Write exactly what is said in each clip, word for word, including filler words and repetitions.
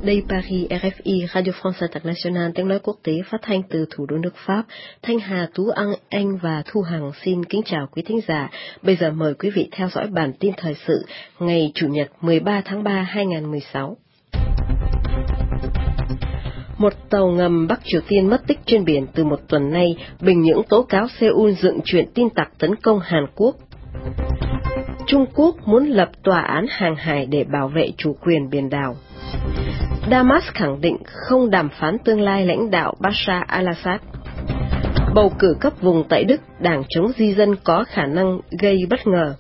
đây Paris, rờ ép i, Radio France International, tiếng nói quốc tế phát thanh từ thủ đô nước Pháp. Thanh Hà, Tú Anh, Anh và Thu Hằng xin kính chào quý thính giả. Bây giờ mời quý vị theo dõi bản tin thời sự ngày Chủ nhật mười ba tháng ba hai nghìn không trăm mười sáu. Một tàu ngầm Bắc Triều Tiên mất tích trên biển từ một tuần nay, Bình Nhưỡng tố cáo Seoul dựng chuyện tin tặc tấn công Hàn Quốc. Trung Quốc muốn lập tòa án hàng hải để bảo vệ chủ quyền biển đảo. Damas khẳng định không đàm phán tương lai lãnh đạo Bashar al-Assad. Bầu cử cấp vùng tại Đức, đảng chống di dân có khả năng gây bất ngờ.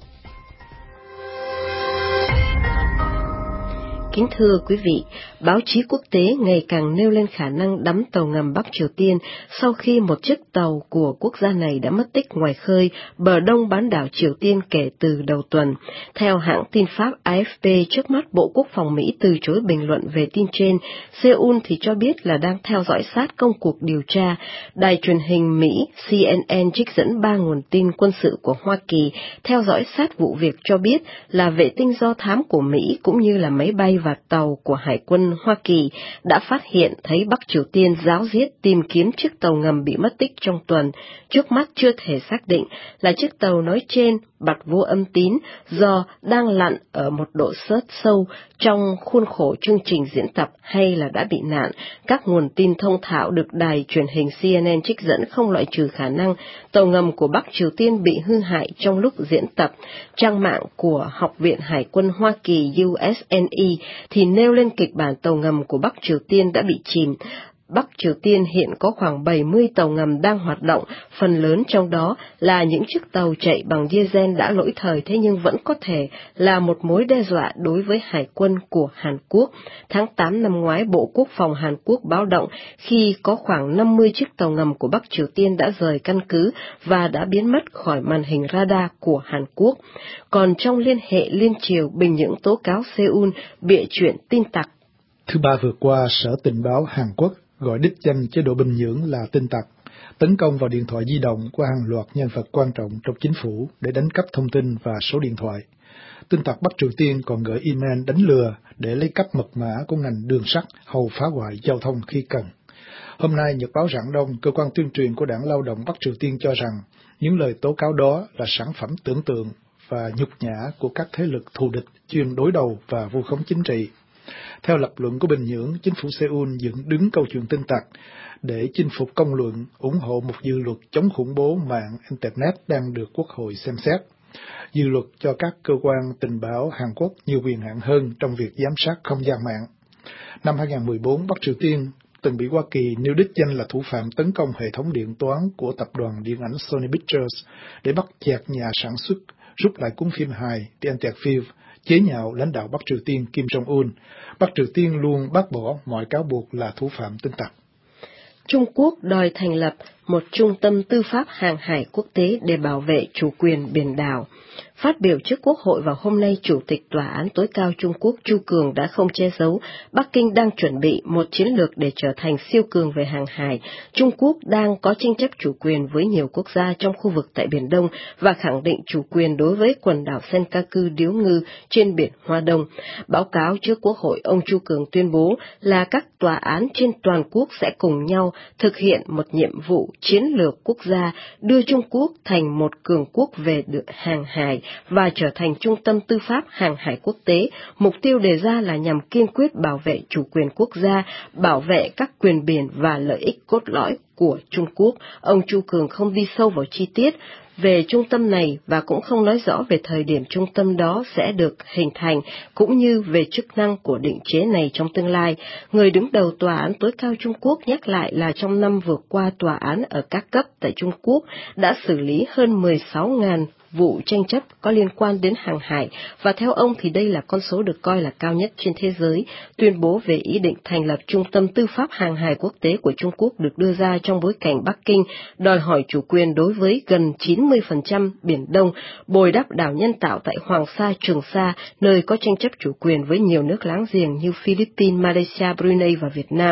Kính thưa quý vị, báo chí quốc tế ngày càng nêu lên khả năng đắm tàu ngầm Bắc Triều Tiên sau khi một chiếc tàu của quốc gia này đã mất tích ngoài khơi bờ đông bán đảo Triều Tiên kể từ đầu tuần. Theo hãng tin Pháp A F P, trước mắt Bộ Quốc phòng Mỹ từ chối bình luận về tin trên. Seoul thì cho biết là đang theo dõi sát công cuộc điều tra. Đài truyền hình Mỹ C N N trích dẫn ba nguồn tin quân sự của Hoa Kỳ theo dõi sát vụ việc cho biết là vệ tinh do thám của Mỹ cũng như là máy bay và tàu của Hải quân Hoa Kỳ đã phát hiện thấy Bắc Triều Tiên ráo riết tìm kiếm chiếc tàu ngầm bị mất tích trong tuần. Trước mắt chưa thể xác định là chiếc tàu nói trên bặt vô âm tín do đang lặn ở một độ xớt sâu trong khuôn khổ chương trình diễn tập hay là đã bị nạn. Các nguồn tin thông thạo được đài truyền hình C N N trích dẫn không loại trừ khả năng tàu ngầm của Bắc Triều Tiên bị hư hại trong lúc diễn tập. Trang mạng của Học viện Hải quân Hoa Kỳ U S N E thì nêu lên kịch bản tàu ngầm của Bắc Triều Tiên đã bị chìm. Bắc Triều Tiên hiện có khoảng bảy mươi tàu ngầm đang hoạt động, phần lớn trong đó là những chiếc tàu chạy bằng diesel đã lỗi thời thế nhưng vẫn có thể là một mối đe dọa đối với hải quân của Hàn Quốc. Tháng tám năm ngoái, Bộ Quốc phòng Hàn Quốc báo động khi có khoảng năm mươi chiếc tàu ngầm của Bắc Triều Tiên đã rời căn cứ và đã biến mất khỏi màn hình radar của Hàn Quốc. Còn trong liên hệ liên triều, Bình Nhưỡng tố cáo Seoul bịa chuyện tin tặc. Thứ ba vừa qua, Sở Tình báo Hàn Quốc gọi đích danh chế độ Bình Nhưỡng là tin tặc, tấn công vào điện thoại di động của hàng loạt nhân vật quan trọng trong chính phủ để đánh cắp thông tin và số điện thoại. Tin tặc Bắc Triều Tiên còn gửi email đánh lừa để lấy cắp mật mã của ngành đường sắt hòng phá hoại giao thông khi cần. Hôm nay, Nhật báo Rạng Đông, cơ quan tuyên truyền của Đảng Lao động Bắc Triều Tiên cho rằng những lời tố cáo đó là sản phẩm tưởng tượng và nhục nhã của các thế lực thù địch chuyên đối đầu và vu khống chính trị. Theo lập luận của Bình Nhưỡng, chính phủ Seoul dựng đứng câu chuyện tin tặc để chinh phục công luận, ủng hộ một dự luật chống khủng bố mạng Internet đang được Quốc hội xem xét. Dự luật cho các cơ quan tình báo Hàn Quốc nhiều quyền hạn hơn trong việc giám sát không gian mạng. Năm hai nghìn không trăm mười bốn, Bắc Triều Tiên từng bị Hoa Kỳ nêu đích danh là thủ phạm tấn công hệ thống điện toán của tập đoàn điện ảnh Sony Pictures để bắt chẹt nhà sản xuất rút lại cuốn phim hài The Interview, chế nhạo lãnh đạo Bắc Triều Tiên Kim Jong-un. Bắc Triều Tiên luôn bác bỏ mọi cáo buộc là thủ phạm tin tặc. Trung Quốc đòi thành lập một trung tâm tư pháp hàng hải quốc tế để bảo vệ chủ quyền biển đảo. Phát biểu trước Quốc hội vào hôm nay, Chủ tịch Tòa án tối cao Trung Quốc Chu Cường đã không che giấu Bắc Kinh đang chuẩn bị một chiến lược để trở thành siêu cường về hàng hải. Trung Quốc đang có tranh chấp chủ quyền với nhiều quốc gia trong khu vực tại Biển Đông và khẳng định chủ quyền đối với quần đảo Senkaku Điếu Ngư trên biển Hoa Đông. Báo cáo trước Quốc hội, ông Chu Cường tuyên bố là các tòa án trên toàn quốc sẽ cùng nhau thực hiện một nhiệm vụ chiến lược quốc gia đưa Trung Quốc thành một cường quốc về hàng hải và trở thành trung tâm tư pháp hàng hải quốc tế. Mục tiêu đề ra là nhằm kiên quyết bảo vệ chủ quyền quốc gia, bảo vệ các quyền biển và lợi ích cốt lõi của Trung Quốc. Ông Chu Cường không đi sâu vào chi tiết về trung tâm này và cũng không nói rõ về thời điểm trung tâm đó sẽ được hình thành, cũng như về chức năng của định chế này trong tương lai. Người đứng đầu Tòa án tối cao Trung Quốc nhắc lại là trong năm vừa qua, tòa án ở các cấp tại Trung Quốc đã xử lý hơn mười sáu nghìn vụ tranh chấp có liên quan đến hàng hải, và theo ông thì đây là con số được coi là cao nhất trên thế giới. Tuyên bố về ý định thành lập Trung tâm Tư pháp Hàng hải Quốc tế của Trung Quốc được đưa ra trong bối cảnh Bắc Kinh đòi hỏi chủ quyền đối với gần chín mươi phần trăm Biển Đông, bồi đắp đảo nhân tạo tại Hoàng Sa, Trường Sa, nơi có tranh chấp chủ quyền với nhiều nước láng giềng như Philippines, Malaysia, Brunei và Việt Nam.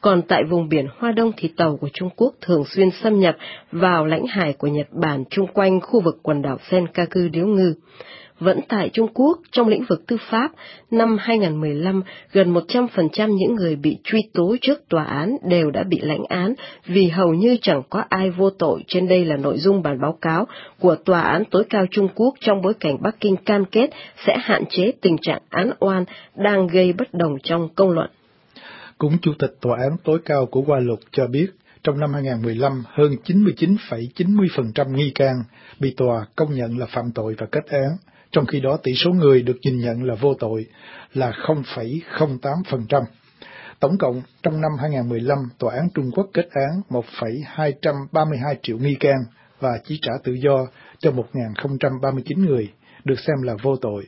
Còn tại vùng biển Hoa Đông thì tàu của Trung Quốc thường xuyên xâm nhập vào lãnh hải của Nhật Bản chung quanh khu vực quần đảo Senkaku Điếu Ngư. Vẫn tại Trung Quốc, trong lĩnh vực tư pháp, năm hai nghìn không trăm mười lăm, gần một trăm phần trăm những người bị truy tố trước tòa án đều đã bị lãnh án vì hầu như chẳng có ai vô tội. Trên đây là nội dung bản báo cáo của Tòa án tối cao Trung Quốc trong bối cảnh Bắc Kinh cam kết sẽ hạn chế tình trạng án oan đang gây bất đồng trong công luận. Cũng Chủ tịch Tòa án tối cao của Hoa Lục cho biết, trong năm hai nghìn không trăm mười lăm, hơn chín mươi chín phẩy chín mươi phần trăm nghi can bị tòa công nhận là phạm tội và kết án, trong khi đó tỷ số người được nhìn nhận là vô tội là không phẩy không tám phần trăm. Tổng cộng, trong năm hai nghìn không trăm mười lăm, Tòa án Trung Quốc kết án một phẩy hai trăm ba mươi hai triệu nghi can và chỉ trả tự do cho một nghìn không trăm ba mươi chín người, được xem là vô tội.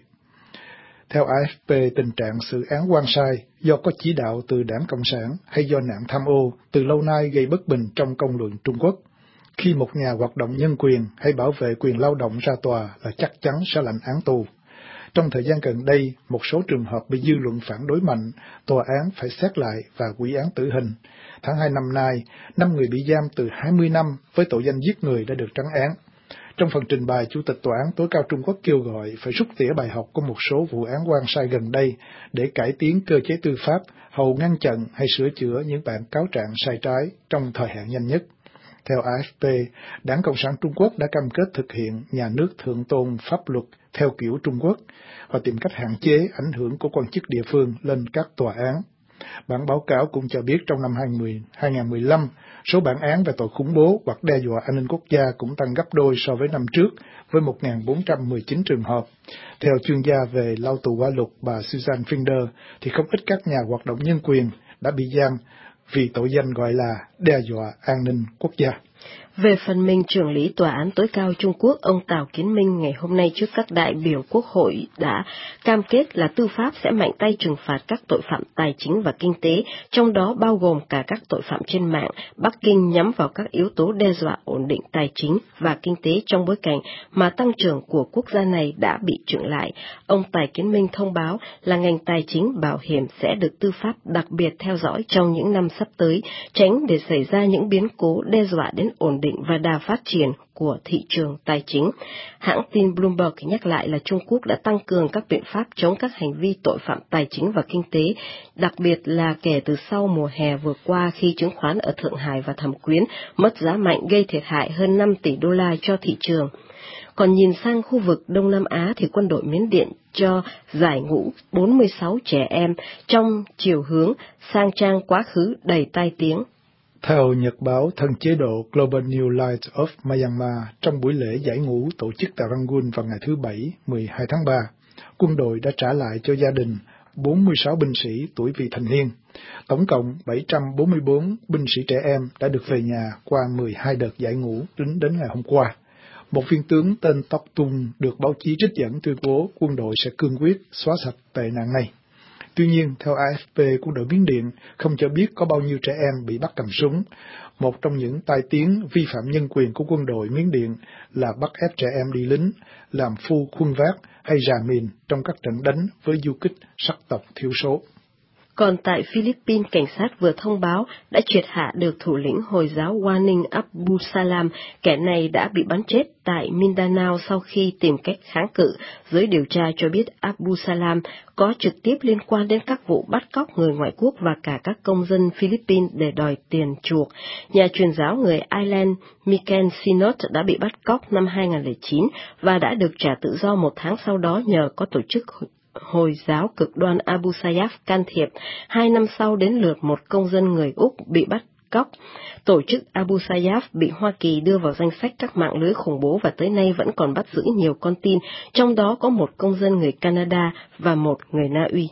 Theo a ép pê, tình trạng xử án oan sai do có chỉ đạo từ Đảng Cộng sản hay do nạn tham ô từ lâu nay gây bất bình trong công luận Trung Quốc. Khi một nhà hoạt động nhân quyền hay bảo vệ quyền lao động ra tòa là chắc chắn sẽ lãnh án tù. Trong thời gian gần đây, một số trường hợp bị dư luận phản đối mạnh, tòa án phải xét lại và quy án tử hình. Tháng hai năm nay, năm người bị giam từ hai mươi năm với tội danh giết người đã được trắng án. Trong phần trình bày, Chủ tịch Tòa án tối cao Trung Quốc kêu gọi phải rút tỉa bài học của một số vụ án oan sai gần đây để cải tiến cơ chế tư pháp, hầu ngăn chặn hay sửa chữa những bản cáo trạng sai trái trong thời hạn nhanh nhất. Theo a ép pê, Đảng Cộng sản Trung Quốc đã cam kết thực hiện nhà nước thượng tôn pháp luật theo kiểu Trung Quốc và tìm cách hạn chế ảnh hưởng của quan chức địa phương lên các tòa án. Bản báo cáo cũng cho biết trong năm hai nghìn không trăm mười lăm, số bản án về tội khủng bố hoặc đe dọa an ninh quốc gia cũng tăng gấp đôi so với năm trước, với một nghìn bốn trăm mười chín trường hợp. Theo chuyên gia về lao tù Hoa Lục bà Susan Finder, thì không ít các nhà hoạt động nhân quyền đã bị giam vì tội danh gọi là đe dọa an ninh quốc gia. Về phần mình, trưởng lý Tòa án tối cao Trung Quốc ông Tào Kiến Minh ngày hôm nay trước các đại biểu Quốc hội đã cam kết là tư pháp sẽ mạnh tay trừng phạt các tội phạm tài chính và kinh tế, trong đó bao gồm cả các tội phạm trên mạng. Bắc Kinh nhắm vào các yếu tố đe dọa ổn định tài chính và kinh tế trong bối cảnh mà tăng trưởng của quốc gia này đã bị chững lại. Ông Tào Kiến Minh thông báo là ngành tài chính bảo hiểm sẽ được tư pháp đặc biệt theo dõi trong những năm sắp tới, tránh để xảy ra những biến cố đe dọa đến ổn định và đà phát triển của thị trường tài chính. Hãng tin Bloomberg nhắc lại là Trung Quốc đã tăng cường các biện pháp chống các hành vi tội phạm tài chính và kinh tế, đặc biệt là kể từ sau mùa hè vừa qua khi chứng khoán ở Thượng Hải và Thẩm Quyến mất giá mạnh gây thiệt hại hơn năm tỷ đô la cho thị trường. Còn nhìn sang khu vực Đông Nam Á thì quân đội Miến Điện cho giải ngũ bốn mươi sáu trẻ em trong chiều hướng sang trang quá khứ đầy tai tiếng. Theo nhật báo thân chế độ Global New Light of Myanmar, trong buổi lễ giải ngũ tổ chức tại Rangoon vào ngày thứ Bảy, mười hai tháng ba, quân đội đã trả lại cho gia đình bốn mươi sáu binh sĩ tuổi vị thành niên. Tổng cộng bảy trăm bốn mươi bốn binh sĩ trẻ em đã được về nhà qua mười hai đợt giải ngũ tính đến ngày hôm qua. Một viên tướng tên Tóc Tung được báo chí trích dẫn tuyên bố quân đội sẽ cương quyết xóa sạch tệ nạn này. Tuy nhiên, theo a ép pê, quân đội Miến Điện không cho biết có bao nhiêu trẻ em bị bắt cầm súng. Một trong những tai tiếng vi phạm nhân quyền của quân đội Miến Điện là bắt ép trẻ em đi lính, làm phu khuân vác hay rà mìn trong các trận đánh với du kích sắc tộc thiểu số. Còn tại Philippines, cảnh sát vừa thông báo đã triệt hạ được thủ lĩnh Hồi giáo Warning Abu Salam. Kẻ này đã bị bắn chết tại Mindanao sau khi tìm cách kháng cự. Giới điều tra cho biết Abu Salam có trực tiếp liên quan đến các vụ bắt cóc người ngoại quốc và cả các công dân Philippines để đòi tiền chuộc. Nhà truyền giáo người Ireland Michael Sinnott đã bị bắt cóc năm hai nghìn không trăm lẻ chín và đã được trả tự do một tháng sau đó nhờ có tổ chức Hồi giáo cực đoan Abu Sayyaf can thiệp. Hai năm sau đến lượt một công dân người Úc bị bắt cóc. Tổ chức Abu Sayyaf bị Hoa Kỳ đưa vào danh sách các mạng lưới khủng bố và tới nay vẫn còn bắt giữ nhiều con tin, trong đó có một công dân người Canada và một người Na Uy.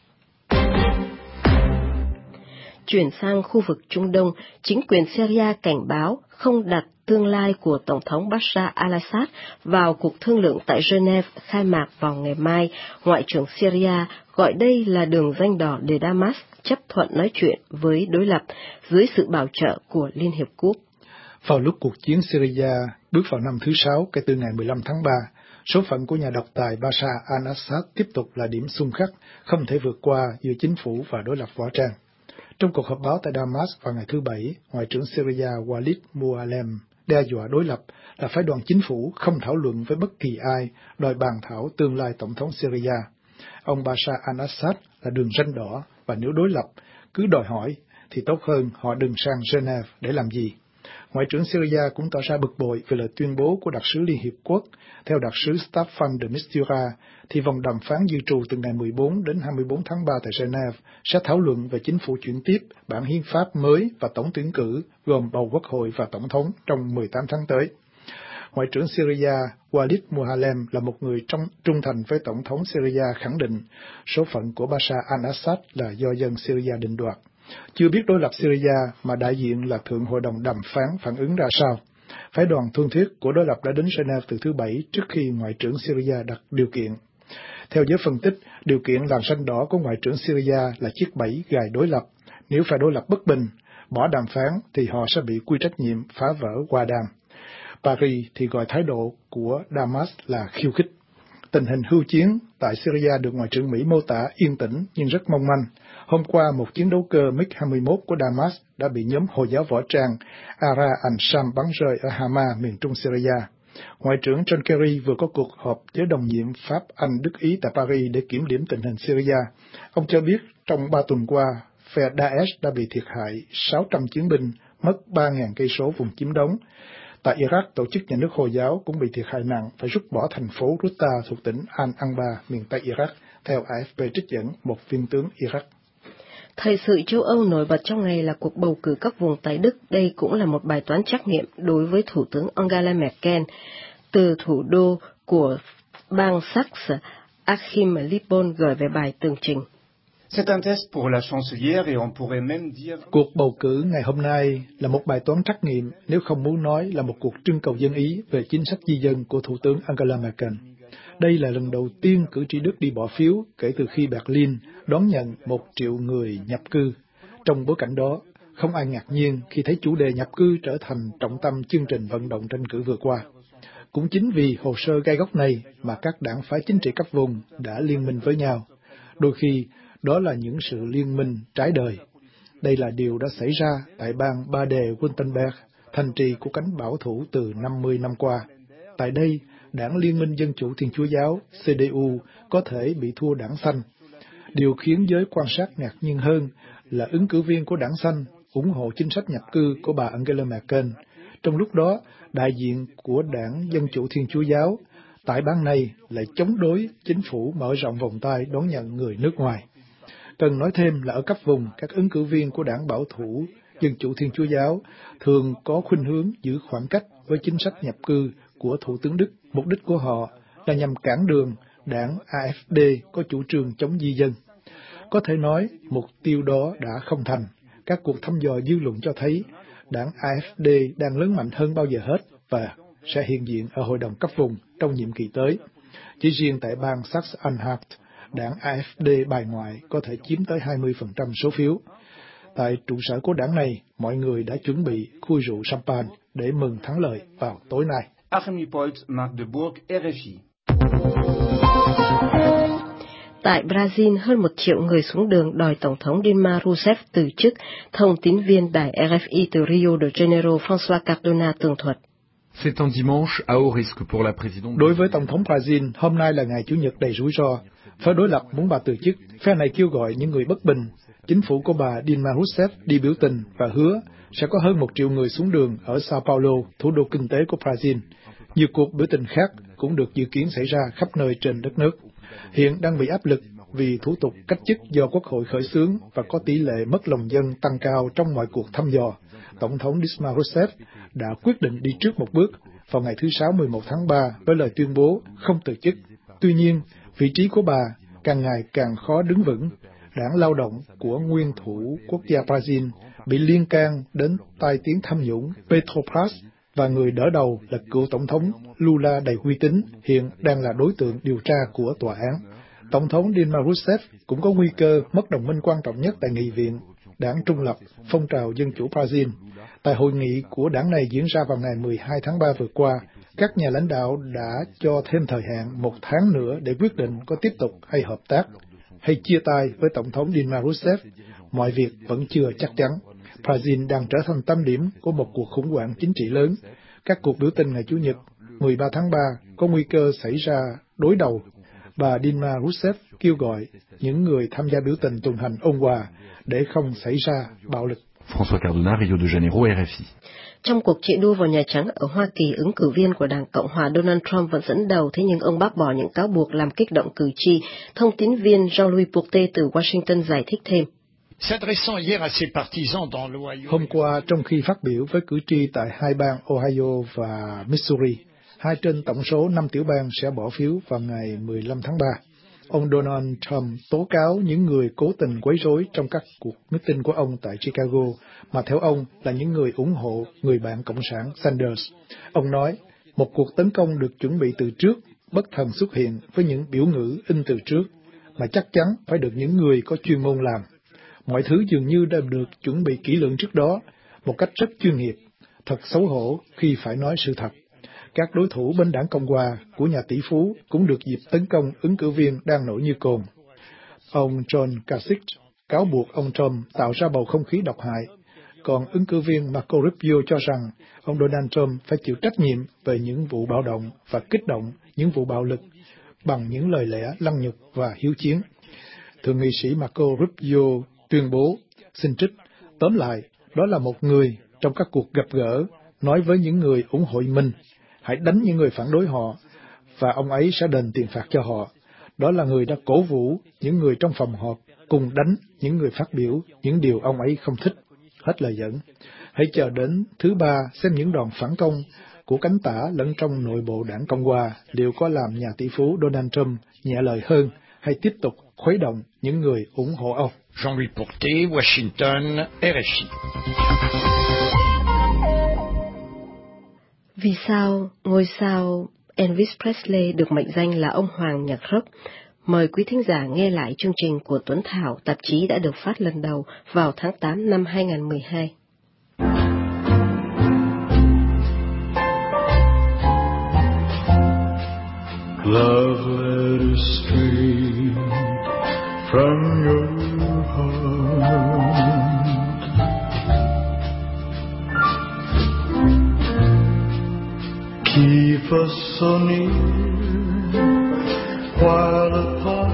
Chuyển sang khu vực Trung Đông, chính quyền Syria cảnh báo không đặt tương lai của Tổng thống Bashar al-Assad vào cuộc thương lượng tại Geneva khai mạc vào ngày mai. Ngoại trưởng Syria gọi đây là đường ranh đỏ để Damas chấp thuận nói chuyện với đối lập dưới sự bảo trợ của Liên Hiệp Quốc. Vào lúc cuộc chiến Syria bước vào năm thứ sáu kể từ ngày mười lăm tháng ba, số phận của nhà độc tài Bashar al-Assad tiếp tục là điểm xung khắc không thể vượt qua giữa chính phủ và đối lập võ trang. Trong cuộc họp báo tại Damas vào ngày thứ Bảy, Ngoại trưởng Syria Walid Mualem đe dọa đối lập là phái đoàn chính phủ không thảo luận với bất kỳ ai đòi bàn thảo tương lai tổng thống Syria. Ông Bashar al-Assad là đường ranh đỏ, và nếu đối lập cứ đòi hỏi thì tốt hơn họ đừng sang Geneva để làm gì. Ngoại trưởng Syria cũng tỏ ra bực bội về lời tuyên bố của đặc sứ Liên Hiệp Quốc. Theo đặc sứ Staffan de Mistura, thì vòng đàm phán dự trù từ ngày mười bốn đến hai mươi bốn tháng ba tại Geneva sẽ thảo luận về chính phủ chuyển tiếp, bản hiến pháp mới và tổng tuyển cử gồm bầu quốc hội và tổng thống trong mười tám tháng tới. Ngoại trưởng Syria Walid Mualem là một người trong, trung thành với tổng thống Syria khẳng định số phận của Bashar al-Assad là do dân Syria định đoạt. Chưa biết đối lập Syria mà đại diện là Thượng Hội đồng đàm phán phản ứng ra sao. Phái đoàn thương thuyết của đối lập đã đến Geneva từ thứ Bảy trước khi Ngoại trưởng Syria đặt điều kiện. Theo giới phân tích, điều kiện làn xanh đỏ của Ngoại trưởng Syria là chiếc bẫy gài đối lập. Nếu phải đối lập bất bình, bỏ đàm phán thì họ sẽ bị quy trách nhiệm phá vỡ hòa đàm. Paris thì gọi thái độ của Damas là khiêu khích. Tình hình hưu chiến tại Syria được Ngoại trưởng Mỹ mô tả yên tĩnh nhưng rất mong manh. Hôm qua, một chiến đấu cơ MiG hai mươi mốt của Damas đã bị nhóm Hồi giáo võ trang Ara al-Sham bắn rơi ở Hama, miền trung Syria. Ngoại trưởng John Kerry vừa có cuộc họp với đồng nhiệm Pháp, Anh, Đức, Ý tại Paris để kiểm điểm tình hình Syria. Ông cho biết trong ba tuần qua, phe Daesh đã bị thiệt hại sáu trăm chiến binh, mất ba nghìn cây số vùng chiếm đóng. Tại Iraq, tổ chức nhà nước Hồi giáo cũng bị thiệt hại nặng, phải rút bỏ thành phố Ruta thuộc tỉnh Al-Anbar, miền Tây Iraq, theo A F P trích dẫn một viên tướng Iraq. Thời sự châu Âu nổi bật trong ngày là cuộc bầu cử các vùng tại Đức. Đây cũng là một bài toán trắc nghiệm đối với Thủ tướng Angela Merkel. Từ thủ đô của bang Saxe, Achim Lippon gửi về bài tường trình. Cuộc bầu cử ngày hôm nay là một bài toán trắc nghiệm, nếu không muốn nói là một cuộc trưng cầu dân ý về chính sách di dân của Thủ tướng Angela Merkel. Đây là lần đầu tiên cử tri Đức đi bỏ phiếu kể từ khi Berlin đón nhận một triệu người nhập cư. Trong bối cảnh đó, không ai ngạc nhiên khi thấy chủ đề nhập cư trở thành trọng tâm chương trình vận động tranh cử vừa qua. Cũng chính vì hồ sơ gai góc này mà các đảng phái chính trị cấp vùng đã liên minh với nhau. Đôi khi, đó là những sự liên minh trái đời. Đây là điều đã xảy ra tại bang Baden-Württemberg, thành trì của cánh bảo thủ từ năm mươi năm qua. Tại đây, Đảng Liên minh Dân chủ Thiên Chúa Giáo, C D U, có thể bị thua Đảng Xanh. Điều khiến giới quan sát ngạc nhiên hơn là ứng cử viên của Đảng Xanh ủng hộ chính sách nhập cư của bà Angela Merkel. Trong lúc đó, đại diện của Đảng Dân chủ Thiên Chúa Giáo tại bang này lại chống đối chính phủ mở rộng vòng tay đón nhận người nước ngoài. Cần nói thêm là ở cấp vùng, các ứng cử viên của Đảng Bảo thủ Dân chủ Thiên Chúa Giáo thường có khuynh hướng giữ khoảng cách với chính sách nhập cư của Thủ tướng Đức. Mục đích của họ là nhằm cản đường Đảng A F D có chủ trương chống di dân. Có thể nói, mục tiêu đó đã không thành. Các cuộc thăm dò dư luận cho thấy Đảng A F D đang lớn mạnh hơn bao giờ hết và sẽ hiện diện ở Hội đồng cấp vùng trong nhiệm kỳ tới. Chỉ riêng tại bang Saxe-Anhalt, Đảng A F D bài ngoại có thể chiếm tới hai mươi phần trăm số phiếu. Tại trụ sở của đảng này, mọi người đã chuẩn bị khui rượu champagne để mừng thắng lợi vào tối nay. Tại Brazil, hơn một triệu người xuống đường đòi Tổng thống Dilma Rousseff từ chức, thông tín viên đài R F I từ Rio de Janeiro François Cardona tường thuật. Đối với Tổng thống Brazil, hôm nay là ngày Chủ nhật đầy rủi ro. Phe đối lập muốn bà từ chức, phe này kêu gọi những người bất bình. Chính phủ của bà Dilma Rousseff đi biểu tình và hứa sẽ có hơn một triệu người xuống đường ở Sao Paulo, thủ đô kinh tế của Brazil. Nhiều cuộc biểu tình khác cũng được dự kiến xảy ra khắp nơi trên đất nước. Hiện đang bị áp lực vì thủ tục cách chức do Quốc hội khởi xướng và có tỷ lệ mất lòng dân tăng cao trong mọi cuộc thăm dò. Tổng thống Dilma Rousseff đã quyết định đi trước một bước vào ngày thứ Sáu mười một tháng ba với lời tuyên bố không từ chức. Tuy nhiên, vị trí của bà càng ngày càng khó đứng vững. Đảng Lao động của nguyên thủ quốc gia Brazil bị liên can đến tai tiếng tham nhũng Petrobras và người đỡ đầu là cựu Tổng thống Lula đầy uy tín, hiện đang là đối tượng điều tra của tòa án. Tổng thống Dilma Rousseff cũng có nguy cơ mất đồng minh quan trọng nhất tại nghị viện, đảng trung lập Phong trào Dân chủ Brazil. Tại hội nghị của đảng này diễn ra vào ngày mười hai tháng ba vừa qua, các nhà lãnh đạo đã cho thêm thời hạn một tháng nữa để quyết định có tiếp tục hay hợp tác, hay chia tay với Tổng thống Dilma Rousseff. mọi việc vẫn chưa chắc chắn. Brazil đang trở thành tâm điểm của một cuộc khủng hoảng chính trị lớn. Các cuộc biểu tình ngày Chủ nhật mười ba tháng ba có nguy cơ xảy ra đối đầu. Bà Dilma Rousseff kêu gọi những người tham gia biểu tình tuần hành ôn hòa để không xảy ra bạo lực. François Cardona, Rio de Janeiro, R F I. Trong cuộc chạy đua vào Nhà Trắng ở Hoa Kỳ, ứng cử viên của Đảng Cộng hòa Donald Trump vẫn dẫn đầu, thế nhưng ông bác bỏ những cáo buộc làm kích động cử tri. Thông tín viên Jean-Louis Bourtet từ Washington giải thích thêm. Hôm qua, trong khi phát biểu với cử tri tại hai bang Ohio và Missouri, hai trên tổng số năm tiểu bang sẽ bỏ phiếu vào ngày mười lăm tháng ba, ông Donald Trump tố cáo những người cố tình quấy rối trong các cuộc meeting của ông tại Chicago, mà theo ông là những người ủng hộ người bạn Cộng sản Sanders. Ông nói, một cuộc tấn công được chuẩn bị từ trước, bất thần xuất hiện với những biểu ngữ in từ trước, mà chắc chắn phải được những người có chuyên môn làm. Mọi thứ dường như đã được chuẩn bị kỹ lưỡng trước đó, một cách rất chuyên nghiệp. Thật xấu hổ khi phải nói sự thật. Các đối thủ bên đảng Cộng hòa của nhà tỷ phú cũng được dịp tấn công ứng cử viên đang nổi như cồn. Ông John Kasich cáo buộc ông Trump tạo ra bầu không khí độc hại, còn ứng cử viên Marco Rubio cho rằng ông Donald Trump phải chịu trách nhiệm về những vụ bạo động và kích động những vụ bạo lực bằng những lời lẽ lăng nhục và hiếu chiến. Thượng nghị sĩ Marco Rubio tuyên bố, xin trích, tóm lại, đó là một người trong các cuộc gặp gỡ nói với những người ủng hộ mình, hãy đánh những người phản đối họ, và ông ấy sẽ đền tiền phạt cho họ. Đó là người đã cổ vũ những người trong phòng họp cùng đánh những người phát biểu những điều ông ấy không thích. Hết lời dẫn. Hãy chờ đến thứ ba xem những đòn phản công của cánh tả lẫn trong nội bộ đảng Cộng hòa liệu có làm nhà tỷ phú Donald Trump nhẹ lời hơn hay tiếp tục khuấy động những người ủng hộ ông. Jean-Louis Bourtet, Washington, R F I. Vì sao ngôi sao Elvis Presley được mệnh danh là ông hoàng nhạc rock? Mời quý thính giả nghe lại chương trình của Tuấn Thảo, tạp chí đã được phát lần đầu vào tháng tám năm hai nghìn không trăm mười hai. Love letters stream from your heart. Keep us so near while apart.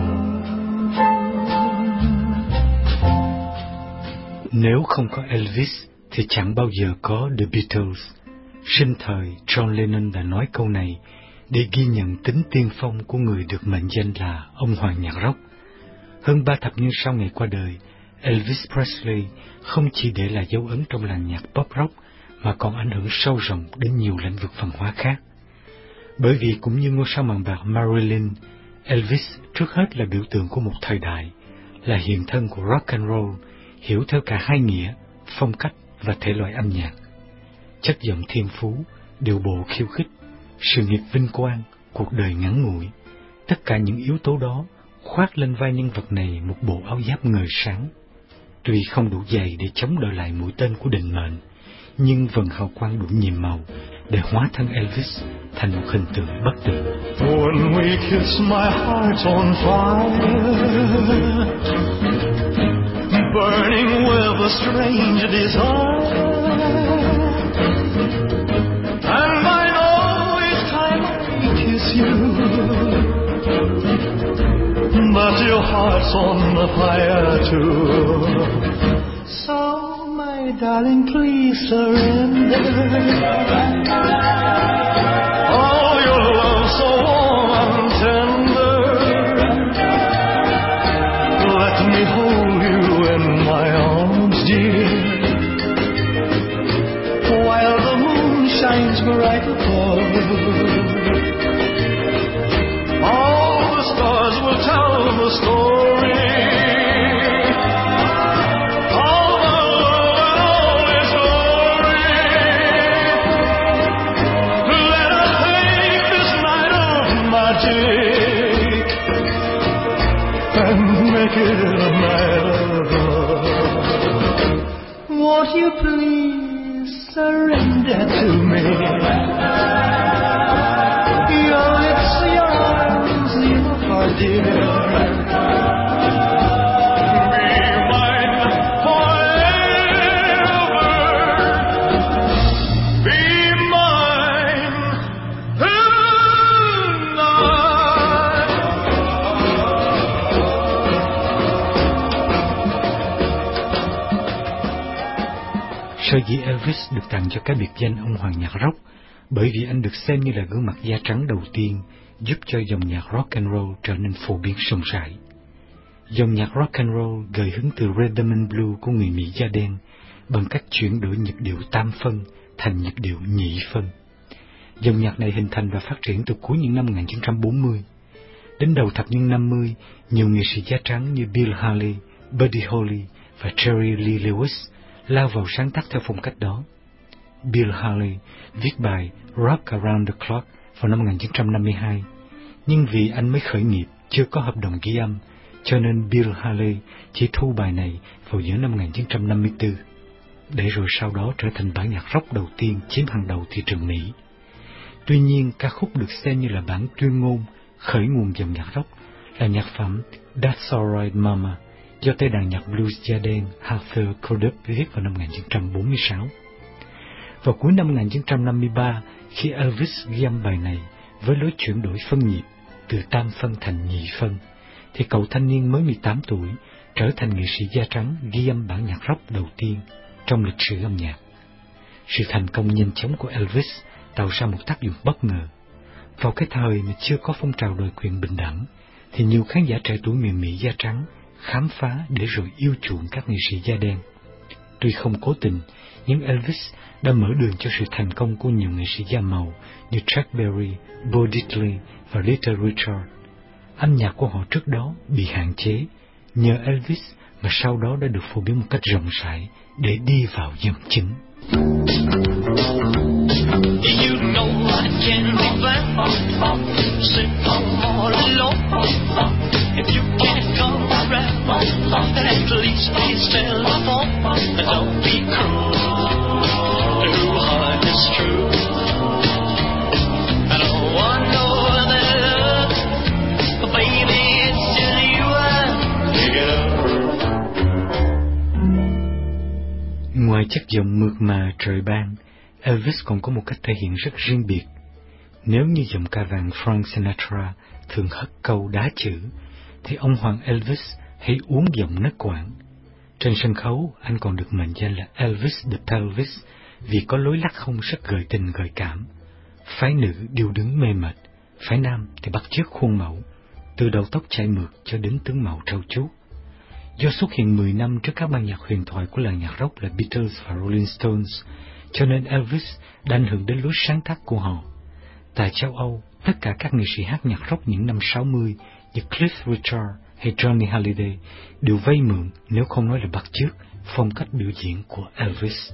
Nếu không có Elvis thì chẳng bao giờ có The Beatles. Sinh thời, John Lennon đã nói câu này để ghi nhận tính tiên phong của người được mệnh danh là ông hoàng nhạc rock. Hơn ba thập niên sau ngày qua đời, Elvis Presley không chỉ để lại dấu ấn trong làng nhạc pop rock mà còn ảnh hưởng sâu rộng đến nhiều lĩnh vực văn hóa khác. Bởi vì cũng như ngôi sao màn bạc Marilyn, Elvis trước hết là biểu tượng của một thời đại, là hiện thân của rock and roll, hiểu theo cả hai nghĩa, phong cách và thể loại âm nhạc. Chất giọng thiên phú, điệu bộ khiêu khích, sự nghiệp vinh quang, cuộc đời ngắn ngủi, tất cả những yếu tố đó khoác lên vai nhân vật này một bộ áo giáp ngời sáng. Tuy không đủ dày để chống đỡ lại mũi tên của định mệnh, nhưng vầng hào quang đủ nhiệm màu để hóa thân Elvis thành một hình tượng bất tử. When we kiss, my heart's on fire, burning with a strange desire. And I know each time I kiss you, but your heart's on the fire too. So, my darling, please surrender. Oh, your love so warm and tender. Let me hold you in my arms, dear, while the moon shines bright above. All the stars will tell the story. All the love and all its glory. Let us take this night of magic and make it a night of love. Won't you please surrender to me? Your lips, your arms, your heart, dear. Be mine Sở dĩ Elvis được tặng cho cái biệt danh ông hoàng nhạc rock bởi vì anh được xem như là gương mặt da trắng đầu tiên giúp cho dòng nhạc rock and roll trở nên phổ biến rộng rãi. Dòng nhạc rock and roll gợi hứng từ rhythm and blues của người Mỹ da đen bằng cách chuyển đổi nhịp điệu tam phân thành nhịp điệu nhị phân. Dòng nhạc này hình thành và phát triển từ cuối những năm một nghìn chín trăm bốn mươi. Đến đầu thập niên năm mươi, nhiều nghệ sĩ da trắng như Bill Haley, Buddy Holly và Jerry Lee Lewis lao vào sáng tác theo phong cách đó. Bill Haley viết bài Rock Around the Clock vào năm một nghìn chín trăm năm mươi hai, nhưng vì anh mới khởi nghiệp, chưa có hợp đồng ghi âm, cho nên Bill Haley chỉ thu bài này vào giữa năm một nghìn chín trăm năm mươi tư, để rồi sau đó trở thành bản nhạc rock đầu tiên chiếm hàng đầu thị trường Mỹ. Tuy nhiên, ca khúc được xem như là bản tuyên ngôn khởi nguồn dòng nhạc rock là nhạc phẩm That's Alright Mama do tay đàn nhạc blues da đen Arthur Crudup viết vào năm một nghìn chín trăm bốn mươi sáu. Vào cuối năm một nghìn chín trăm năm mươi ba, khi Elvis ghi âm bài này với lối chuyển đổi phân nhịp từ tam phân thành nhị phân, thì cậu thanh niên mới mười tám tuổi trở thành nghệ sĩ da trắng ghi âm bản nhạc rock đầu tiên trong lịch sử âm nhạc. Sự thành công nhanh chóng của Elvis tạo ra một tác dụng bất ngờ. Vào cái thời mà chưa có phong trào đòi quyền bình đẳng, thì nhiều khán giả trẻ tuổi người Mỹ da trắng khám phá để rồi yêu chuộng các nghệ sĩ da đen. Tuy không cố tình, nhưng Elvis đã mở đường cho sự thành công của nhiều nghệ sĩ da màu như Chuck Berry, Bo Diddley và Little Richard. Âm nhạc của họ trước đó bị hạn chế, nhờ Elvis mà sau đó đã được phổ biến một cách rộng rãi để đi vào dân chứng. You know I can be found, sit home all alone. If you can't come around, then at least please tell the phone. And don't be cruel, too hard is true. I don't want no other love, but baby it's just you I pick it up. Ngoài chất giọng mượt mà trời ban, Elvis còn có một cách thể hiện rất riêng biệt. Nếu như giọng ca vàng Frank Sinatra thường hất câu đá chữ, thì ông hoàng Elvis hay uống giọng nấc quản. Trên sân khấu, anh còn được mệnh danh là Elvis the Pelvis vì có lối lắc không rất gợi tình gợi cảm. Phái nữ điêu đứng mê mệt, phái nam thì bắt chước khuôn mẫu, từ đầu tóc chảy mượt cho đến tướng mạo trau chuốt. Do xuất hiện mười năm trước các ban nhạc huyền thoại của làng nhạc rock là Beatles và Rolling Stones, cho nên Elvis đã ảnh hưởng đến lối sáng tác của họ. Tại châu Âu, tất cả các nghệ sĩ hát nhạc rock những năm sáu mươi như Cliff Richard hay Johnny Hallyday đều vay mượn, nếu không nói là bắt chước, phong cách biểu diễn của Elvis.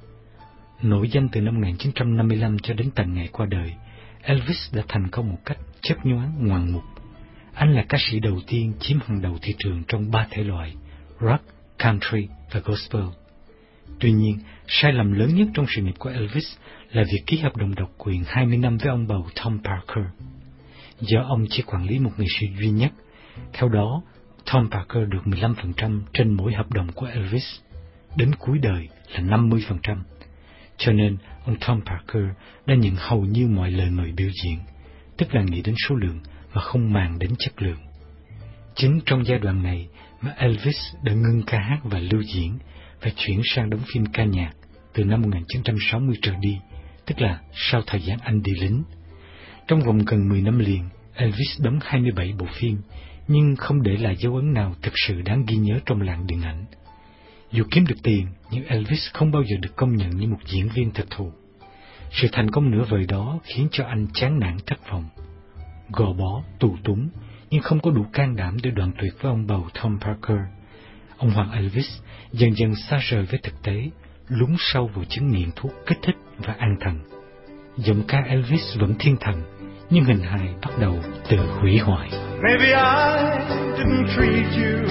Nổi danh từ năm một nghìn chín trăm năm mươi lăm cho đến tận ngày qua đời, Elvis đã thành công một cách chớp nhoáng ngoạn mục. Anh là ca sĩ đầu tiên chiếm hàng đầu thị trường trong ba thể loại rock, country và gospel. Tuy nhiên, sai lầm lớn nhất trong sự nghiệp của Elvis là việc ký hợp đồng độc quyền hai mươi năm với ông bầu Tom Parker. Do ông chỉ quản lý một nghệ sĩ duy nhất, theo đó Tom Parker được mười lăm phần trăm trên mỗi hợp đồng của Elvis, đến cuối đời là năm mươi phần trăm. Cho nên, ông Tom Parker đã nhận hầu như mọi lời mời biểu diễn, tức là nghĩ đến số lượng mà không màng đến chất lượng. Chính trong giai đoạn này mà Elvis đã ngưng ca hát và lưu diễn và chuyển sang đóng phim ca nhạc từ năm một nghìn chín trăm sáu mươi trở đi, tức là sau thời gian anh đi lính. Trong vòng gần mười năm liền, Elvis đóng hai mươi bảy bộ phim, nhưng không để lại dấu ấn nào thực sự đáng ghi nhớ trong làng điện ảnh. Dù kiếm được tiền, nhưng Elvis không bao giờ được công nhận như một diễn viên thực thụ. Sự thành công nửa vời đó khiến cho anh chán nản thất vọng. Gò bó, tù túng, nhưng không có đủ can đảm để đoạn tuyệt với ông bầu Tom Parker. Ông hoàng Elvis dần dần xa rời với thực tế, lún sâu vào chứng nghiện thuốc kích thích và an thần. Giọng ca Elvis vẫn thiên thần, nhưng hình hài bắt đầu từ hủy hoại. Maybe I didn't treat you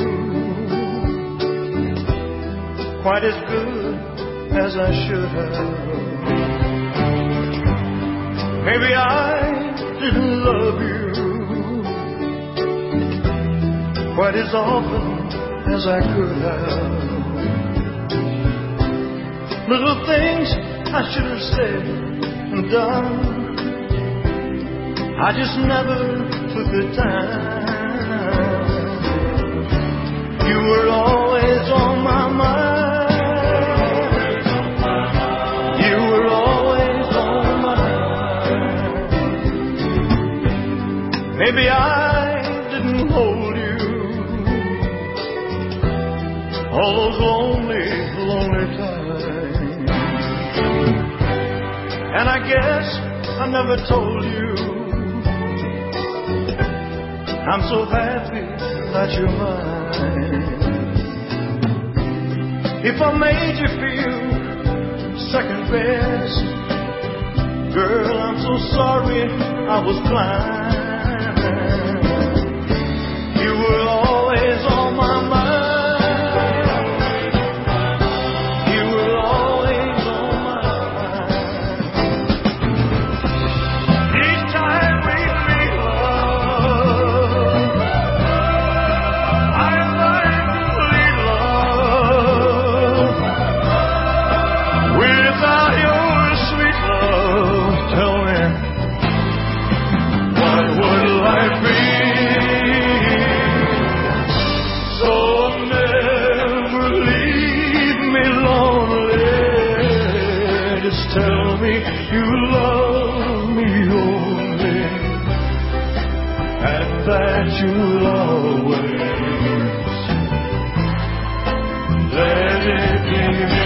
quite as good as I should have. Maybe I didn't love you quite as often as I could have. Little things I should have said and done, I just never took the time. You were always on my mind. Maybe I didn't hold you all those lonely, lonely times. And I guess I never told you I'm so happy that you're mine. If I made you feel second best, girl, I'm so sorry I was blind. You were always on my mind. You were always on my mind. Each time we made love, I find complete love. Without your sweet love, tell me, what would life be? So never leave me lonely. Just tell me you love me only, and that you'll always let it be me.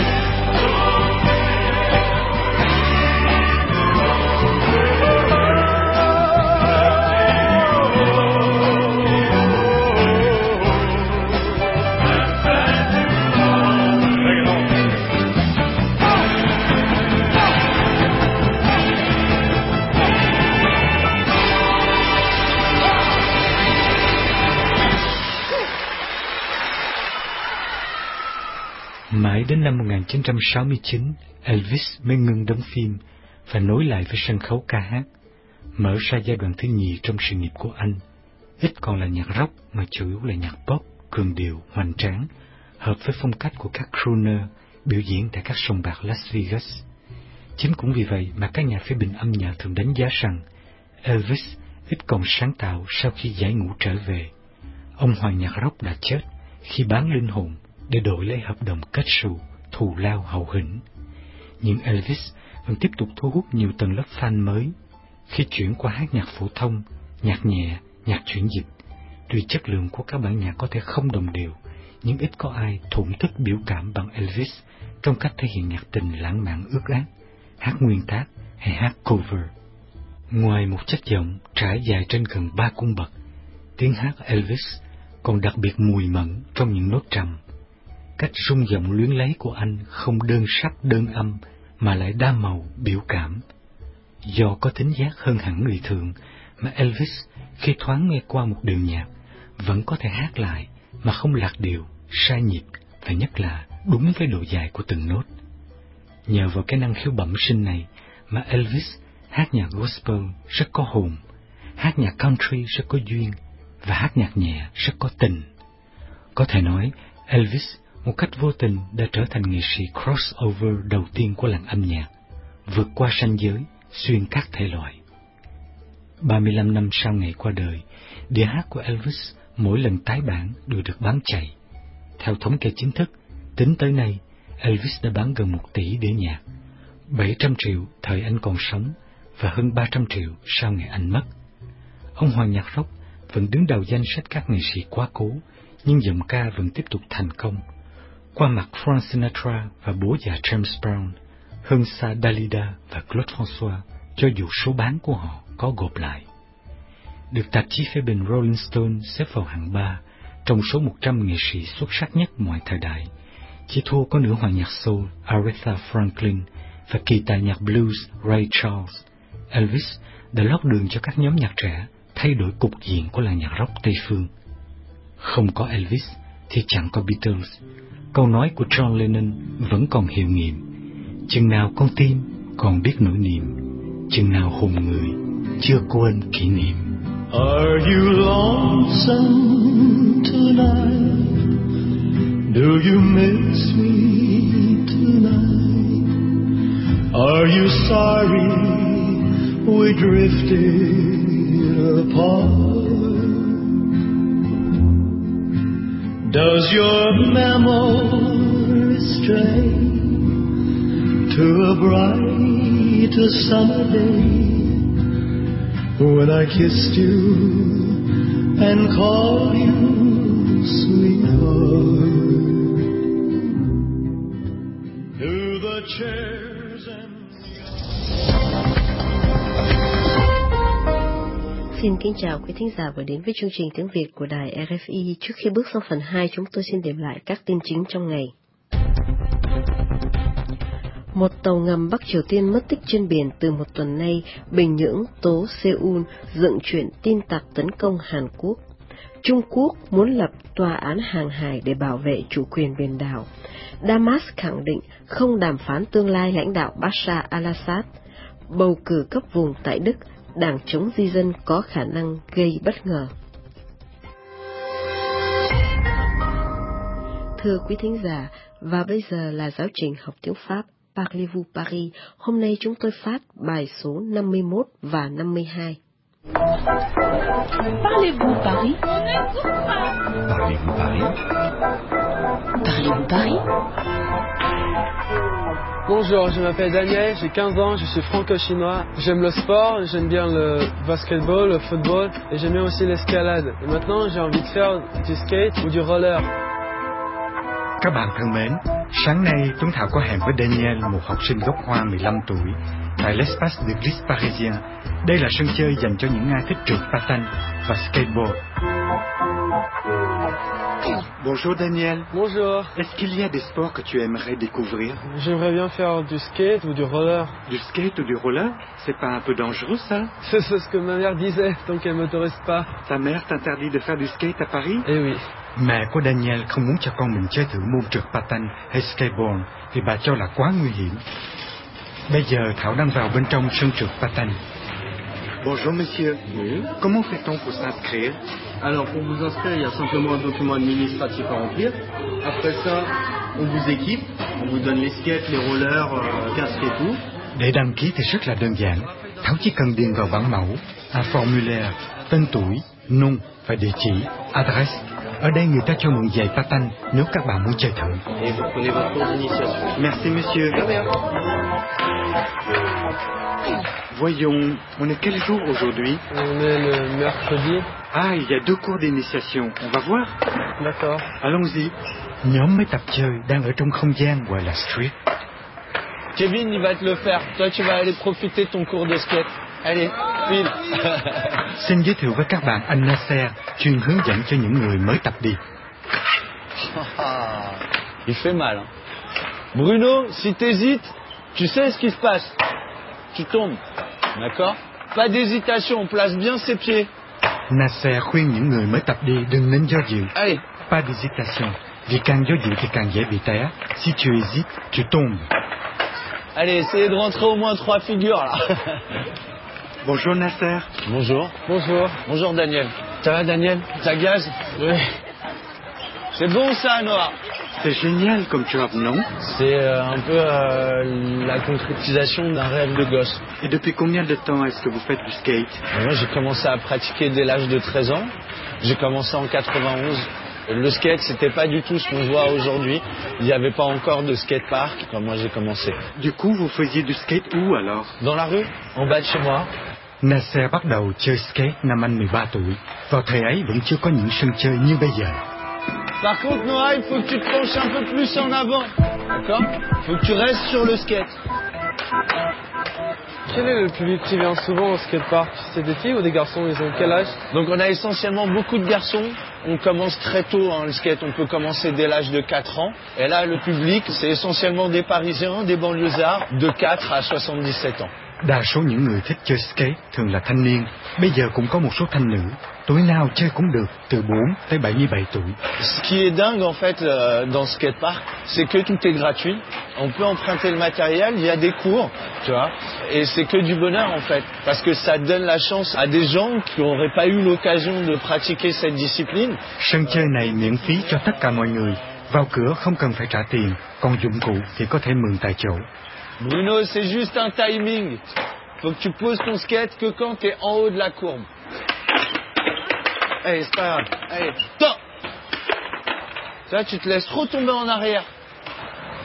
Mãi đến năm một nghìn chín trăm sáu mươi chín, Elvis mới ngưng đóng phim và nối lại với sân khấu ca hát, mở ra giai đoạn thứ nhì trong sự nghiệp của anh. Ít còn là nhạc rock mà chủ yếu là nhạc pop, cường điệu, hoành tráng, hợp với phong cách của các crooner biểu diễn tại các sòng bạc Las Vegas. Chính cũng vì vậy mà các nhà phê bình âm nhạc thường đánh giá rằng Elvis ít còn sáng tạo sau khi giải ngũ trở về. Ông hoàng nhạc rock đã chết khi bán linh hồn để đổi lấy hợp đồng kết xù, thù lao hậu hĩnh. Nhưng Elvis vẫn tiếp tục thu hút nhiều tầng lớp fan mới khi chuyển qua hát nhạc phổ thông, nhạc nhẹ, nhạc chuyển dịch. Tuy chất lượng của các bản nhạc có thể không đồng đều, nhưng ít có ai thổn thức biểu cảm bằng Elvis trong cách thể hiện nhạc tình lãng mạn ướt át, hát nguyên tác hay hát cover. Ngoài một chất giọng trải dài trên gần ba cung bậc, tiếng hát Elvis còn đặc biệt mùi mẫn trong những nốt trầm. Cách rung giọng luyến lấy của anh không đơn sắc đơn âm mà lại đa màu biểu cảm. Do có thính giác hơn hẳn người thường mà Elvis khi thoáng nghe qua một điệu nhạc vẫn có thể hát lại mà không lạc điệu, sai nhịp và nhất là đúng với độ dài của từng nốt. Nhờ vào cái năng khiếu bẩm sinh này mà Elvis hát nhạc gospel rất có hồn, hát nhạc country rất có duyên và hát nhạc nhẹ rất có tình. Có thể nói Elvis một cách vô tình đã trở thành nghệ sĩ crossover đầu tiên của làng âm nhạc, vượt qua ranh giới, xuyên các thể loại. ba mươi lăm năm sau ngày qua đời, đĩa hát của Elvis mỗi lần tái bản đều được bán chạy. Theo thống kê chính thức, tính tới nay, Elvis đã bán gần một tỷ đĩa nhạc, bảy trăm triệu thời anh còn sống và hơn ba trăm triệu sau ngày anh mất. Ông hoàng nhạc rock vẫn đứng đầu danh sách các nghệ sĩ quá cố, nhưng giọng ca vẫn tiếp tục thành công. Qua mặt Frank Sinatra và bố già James Brown, hơn xa Dalida và Claude François, cho dù số bán của họ có gộp lại. Được tạp chí phê bình Rolling Stone xếp vào hạng ba trong số một trăm nghệ sĩ xuất sắc nhất mọi thời đại, chỉ thua có nữ hoàng nhạc soul Aretha Franklin và kỳ tài nhạc blues Ray Charles. Elvis đã lót đường cho các nhóm nhạc trẻ thay đổi cục diện của làng nhạc rock Tây phương. Không có Elvis thì chẳng có Beatles. Câu nói của John Lennon vẫn còn hiệu nghiệm: chừng nào con tim còn biết nỗi niềm, chừng nào hồn người chưa quên kỷ niệm. Are you lonesome tonight? Do you miss me tonight? Are you sorry we drifted apart? Does your memory stray to a bright summer day when I kissed you and called you sweetheart. To the chairs and Xin kính chào quý thính giả và đến với chương trình tiếng Việt của đài rờ ép i. Trước khi bước sang phần hai, chúng tôi xin điểm lại các tin chính trong ngày. Một tàu ngầm Bắc Triều Tiên mất tích trên biển từ một tuần nay. Bình Nhưỡng tố Seoul dựng chuyện tin tặc tấn công Hàn Quốc. Trung Quốc muốn lập tòa án hàng hải để bảo vệ chủ quyền biển đảo. Damas khẳng định không đàm phán tương lai lãnh đạo Bashar al-Assad. Bầu cử cấp vùng tại Đức, đảng chống di dân có khả năng gây bất ngờ. Thưa quý thính giả, và bây giờ là giáo trình học tiếng Pháp Parlez-vous Paris. Hôm nay chúng tôi phát bài số năm mươi mốt và năm mươi hai. Parlez-vous Paris? Parlez-vous Paris? Parlez-vous Paris? Bonjour, je m'appelle Daniel, j'ai quinze ans, je suis franco-chinois. J'aime le sport, j'aime bien le basketball, le football et j'aime bien aussi l'escalade. Et maintenant, j'ai envie de faire du skate ou du roller. Các bạn thân mến, sáng nay Tuấn Thảo có hẹn với Daniel, một học sinh gốc Hoa mười lăm tuổi, tại l'Espace de Glisse Parisien. Đây là sân chơi dành cho những ai thích trượt patin và skateboard. Bonjour Daniel. Bonjour. Est-ce qu'il y a des sports que tu aimerais découvrir? J'aimerais bien faire du skate ou du roller. Du skate ou du roller? C'est pas un peu dangereux ça? C'est ce que ma mère disait, donc elle m'autorise pas. Ta mère t'interdit de faire du skate à Paris? Eh oui. Mẹ của Daniel không muốn cho con mình chơi thử môn trượt patin hay skateboard vì bà cho là quá nguy hiểm. Bây giờ Thảo đang vào bên trong sân trượt patin. Bonjour monsieur. Oui. Comment fait-on pour s'inscrire? Alors pour vous inscrire, il y a simplement un document administratif à remplir. Après ça, on vous équipe, on vous donne les skates, les rollers, euh, casques et tout. Để đăng ký thì rất là đơn giản. Thảo chỉ cần điền vào bảng mẫu, un formulaire, tên tuổi, nom và địa chỉ, adresse. Ở đây người ta cho mượn giày patin nếu các bạn muốn chơi thử. Et vous prenez votre cours d'initiation. Merci monsieur. Voyons, on est quel jour aujourd'hui? On est le mercredi. Ah, il y a deux cours d'initiation. On va voir? D'accord. Allons-y. Nhóm mấy tập chơi đang ở trong không gian gọi là street. Kevin, il va te le faire. Toi, tu vas aller profiter de ton cours de skate. Allez, file. Xin giới thiệu với các bạn anh Nasser, chuyên hướng dẫn cho những người mới tập đi. Il fait mal. Hein. Bruno, si t'hésites, tu sais ce qui se passe. Tu tombes, d'accord? Pas d'hésitation, on place bien ses pieds. Nasser khuyên những người mới tập đi đừng nên do dự. Allez. Pas d'hésitation, vì càng do dự thì càng dễ bị té. Si tu hésites, tu tombes. Allez, essayez de rentrer au moins trois figures là. Bonjour Nasser. Bonjour. Bonjour. Bonjour Daniel. Ça va Daniel? Ça gaze? Oui. C'est bon ça, Noah? C'est génial comme job, non? C'est euh, un peu euh, la concrétisation d'un rêve de gosse. Et depuis combien de temps est-ce que vous faites du skate? Moi, j'ai commencé à pratiquer dès l'âge de treize ans. J'ai commencé en quatre-vingt-onze. Le skate, c'était pas du tout ce qu'on voit aujourd'hui. Il n'y avait pas encore de skatepark quand moi j'ai commencé. Du coup, vous faisiez du skate où alors? Dans la rue, en bas de chez moi. Nasser bắt đầu chơi skate năm anh mười ba tuổi. Vào thời ấy vẫn chưa có những sân chơi như bây giờ. Par contre, Noah, il faut que tu te penches un peu plus en avant. D'accord? Il faut que tu restes sur le skate. Quel est le public qui vient souvent au skatepark? C'est des filles ou des garçons? Ils ont quel âge? Donc on a essentiellement beaucoup de garçons. On commence très tôt hein, le skate, on peut commencer dès l'âge de quatre ans. Et là, le public, c'est essentiellement des Parisiens, des banlieusards, de quatre à soixante-dix-sept ans. Đa số những người thích chơi skate thường là thanh niên. Bây giờ cũng có một số thanh nữ. Tuổi nào chơi cũng được, từ bốn tới bảy mươi bảy tuổi. Ce qui est dingue en fait euh, dans ce skatepark, c'est que tout est gratuit. On peut emprunter le matériel, il y a des cours, tu vois. Et c'est que du bonheur en fait, parce que ça donne la chance à des gens qui n'auraient pas eu l'occasion de pratiquer cette discipline. Sân chơi này miễn phí cho tất cả mọi người. Vào cửa không cần phải trả tiền, còn dụng cụ thì có thể mượn tại chỗ. Bruno, c'est juste un timing. Faut que tu poses ton skate que quand tu es en haut de la courbe. Allez, c'est pas grave. Allez, top. Ça, tu te laisses trop tomber en arrière.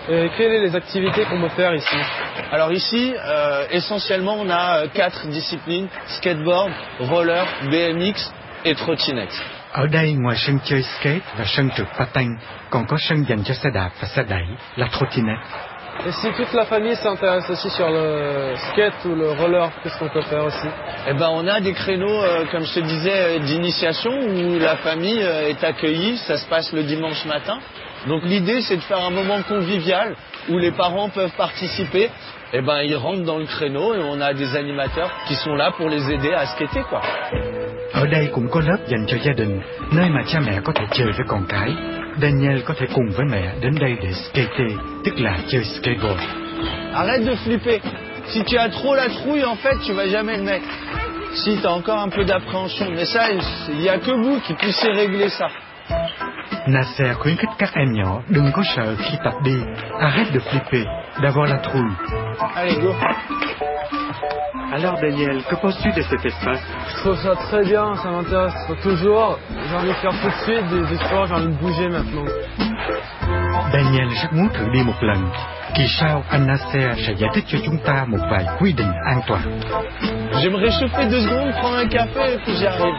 Et quelles sont les activités qu'on peut faire ici? Alors ici, euh, essentiellement, on a euh, quatre disciplines, skateboard, roller, B M X et trottinette. Ở đây ngoài sân chơi skate và sân trượt patin, còn có sân dành cho xe đạp và xe đẩy, la trottinette. Et si toute la famille s'intéresse aussi sur le skate ou le roller, qu'est-ce qu'on peut faire aussi? Eh ben, on a des créneaux, euh, comme je te disais, euh, d'initiation où la famille euh, est accueillie. Ça se passe le dimanche matin. Donc l'idée, c'est de faire un moment convivial où les parents peuvent participer. Eh ben, ils rentrent dans le créneau et on a des animateurs qui sont là pour les aider à skater, quoi. Ở đây cũng có lớp dành cho gia đình, nơi mà cha mẹ có thể chơi với con cái. Daniel có thể cùng với mẹ đến đây để skate, tức là chơi skateboard. Arrête de flipper. Si tu as trop la trouille, en fait, tu vas jamais le mettre. Si tu as encore un peu d'appréhension, mais ça, il n'y a que vous qui puissiez régler ça. Nasser khuyến khích các em nhỏ đừng có sợ khi tập đi. Arrête de flipper, d'avoir la trouille. Allez, go. Alors Daniel, que penses-tu de cet espace? Je trouve ça très bien, ça m'intéresse toujours. J'ai envie de faire tout de suite des, des sports, j'ai envie de bouger maintenant. Daniel rất muốn thử đi một lần. Kỳ sau anh Nasser sẽ giải thích cho chúng ta một vài quy định an toàn. Je vais me réchauffer deux secondes, prendre un café et puis j'y arrive.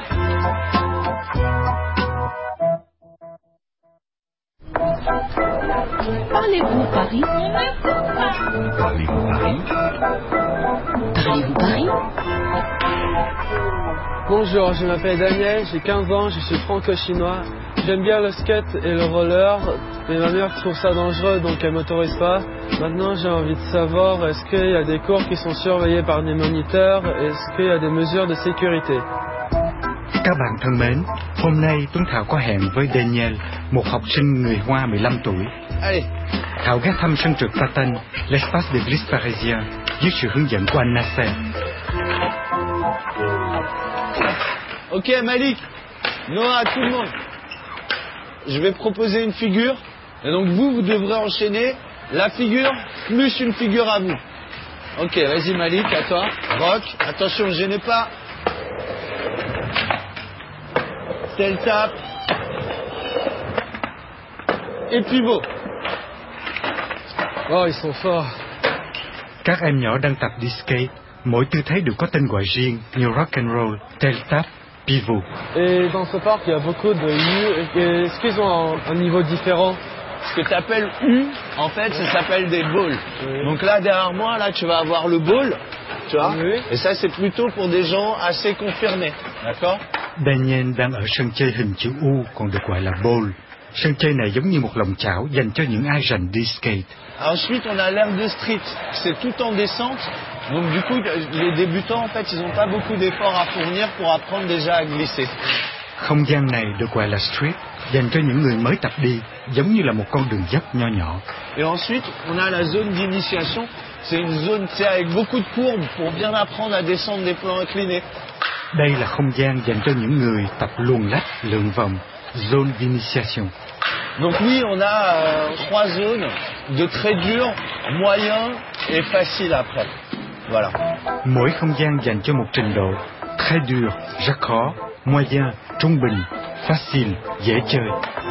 Parlez-vous Paris? Parlez-vous Paris? Parlez-vous Paris? Bonjour, je m'appelle Daniel, j'ai quinze ans, je suis franco-chinois. J'aime bien le skate et le roller, mais ma mère trouve ça dangereux donc elle m'autorise pas. Maintenant j'ai envie de savoir, est-ce qu'il y a des cours qui sont surveillés par des moniteurs? Est-ce qu'il y a des mesures de sécurité? Các bạn thân mến, hôm nay Tuấn Thảo có hẹn với Daniel, một học sinh người Hoa mười lăm tuổi. Allez. Thảo ghé thăm sân trượt patin, l'espace de glisse parisien, dưới sự hướng dẫn của anh Nasser. Ok Malik, Noah, tout le monde. Je vais proposer une figure, et donc vous, vous devrez enchaîner la figure plus une figure à vous. Ok, vas-y Malik, à toi. Rock, attention, ne gênez pas. Tel tap. Et pivot. Oh, ils sont forts. Các em nhỏ đang tập đi skate, mỗi tư thế đều có tên gọi riêng như rock and roll, tail tap, pivot. Et dans ce parc, il y a beaucoup de U. Est-ce qu'ils ont un, un niveau différent? Ce que tu appelles U, en fait, ça s'appelle des balls. Oui. Donc là, derrière moi, là, tu vas avoir le ball, tu vois. Oui. Et ça, c'est plutôt pour des gens assez confirmés, d'accord? Daniel đang ở sân chơi hình chữ U, còn được gọi là ball. Sân chơi này giống như một lòng chảo dành cho những ai rành đi skate. Ensuite, on a l'aire de street. C'est tout en descente. Donc du coup, les débutants, en fait, ils n'ont pas beaucoup d'efforts à fournir pour apprendre déjà à glisser. Không gian này được gọi là street, dành cho những người mới tập đi, giống như là một con đường dốc nho nhỏ. Et ensuite, on a la zone d'initiation. C'est une zone, c'est avec beaucoup de courbes pour bien apprendre à descendre des plans inclinés. Đây là không gian dành cho những người tập luồn lách, lượn vòng, zone d'initiation. Donc oui, on a euh, trois zones de très dur, moyen et facile après. Voilà. Mỗi không gian dành cho một trình độ très dur, rất khó, moyen, trung bình, facile, dễ chơi.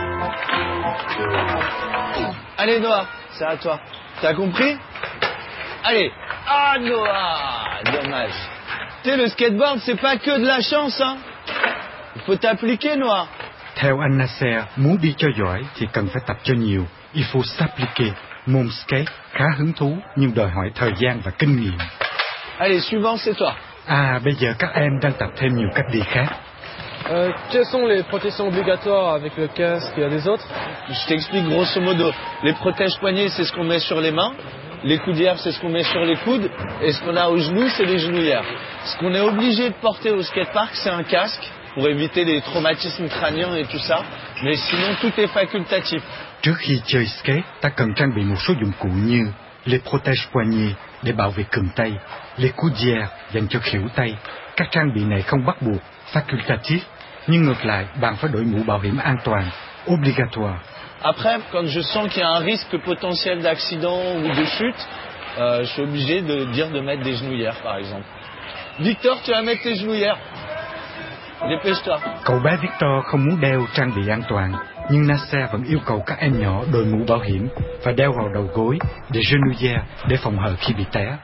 Allez Noah, c'est à toi. T'as compris? Allez. Ah Noah, dommage. Tu sais, le skateboard, c'est pas que de la chance, hein. Il faut t'appliquer, Noah. Theo anh Nasser, muốn đi cho giỏi thì cần phải tập cho nhiều. Il faut s'appliquer. Môn skate khá hứng thú nhưng đòi hỏi thời gian và kinh nghiệm. Allez, suivant, c'est toi. À, bây giờ các em đang tập thêm nhiều cách đi khác. Euh, quelles sont les protections obligatoires avec le casque? Il y a des autres? Je t'explique grosso modo. Les protèges poignets, c'est ce qu'on met sur les mains. Les coudières, c'est ce qu'on met sur les coudes. Et ce qu'on a aux genoux, c'est les genouillères. Ce qu'on est obligé de porter au skatepark, c'est un casque pour éviter les traumatismes crâniens et tout ça. Mais sinon, tout est facultatif. Trước khi chơi skate, ta cần trang bị một số dụng cụ như les protèges poignets để bảo vệ cừng tay, les coudières dành cho khuỷu tay. Các trang bị này không bắt buộc, facultatif, nhưng ngược lại, bạn phải đội mũ bảo hiểm an toàn, obligatoire. Après, quand je sens qu'il y a un risque potentiel d'accident ou de chute, euh, je suis obligé de dire de mettre des genouillères, par exemple. Victor, tu vas mettre tes genouillères. Dépêche-toi. Cậu bé Victor không muốn đeo trang bị an toàn, nhưng Nasser vẫn yêu cầu các em nhỏ đội mũ bảo hiểm và đeo vào đầu gối để genouillère để phòng hờ khi bị té.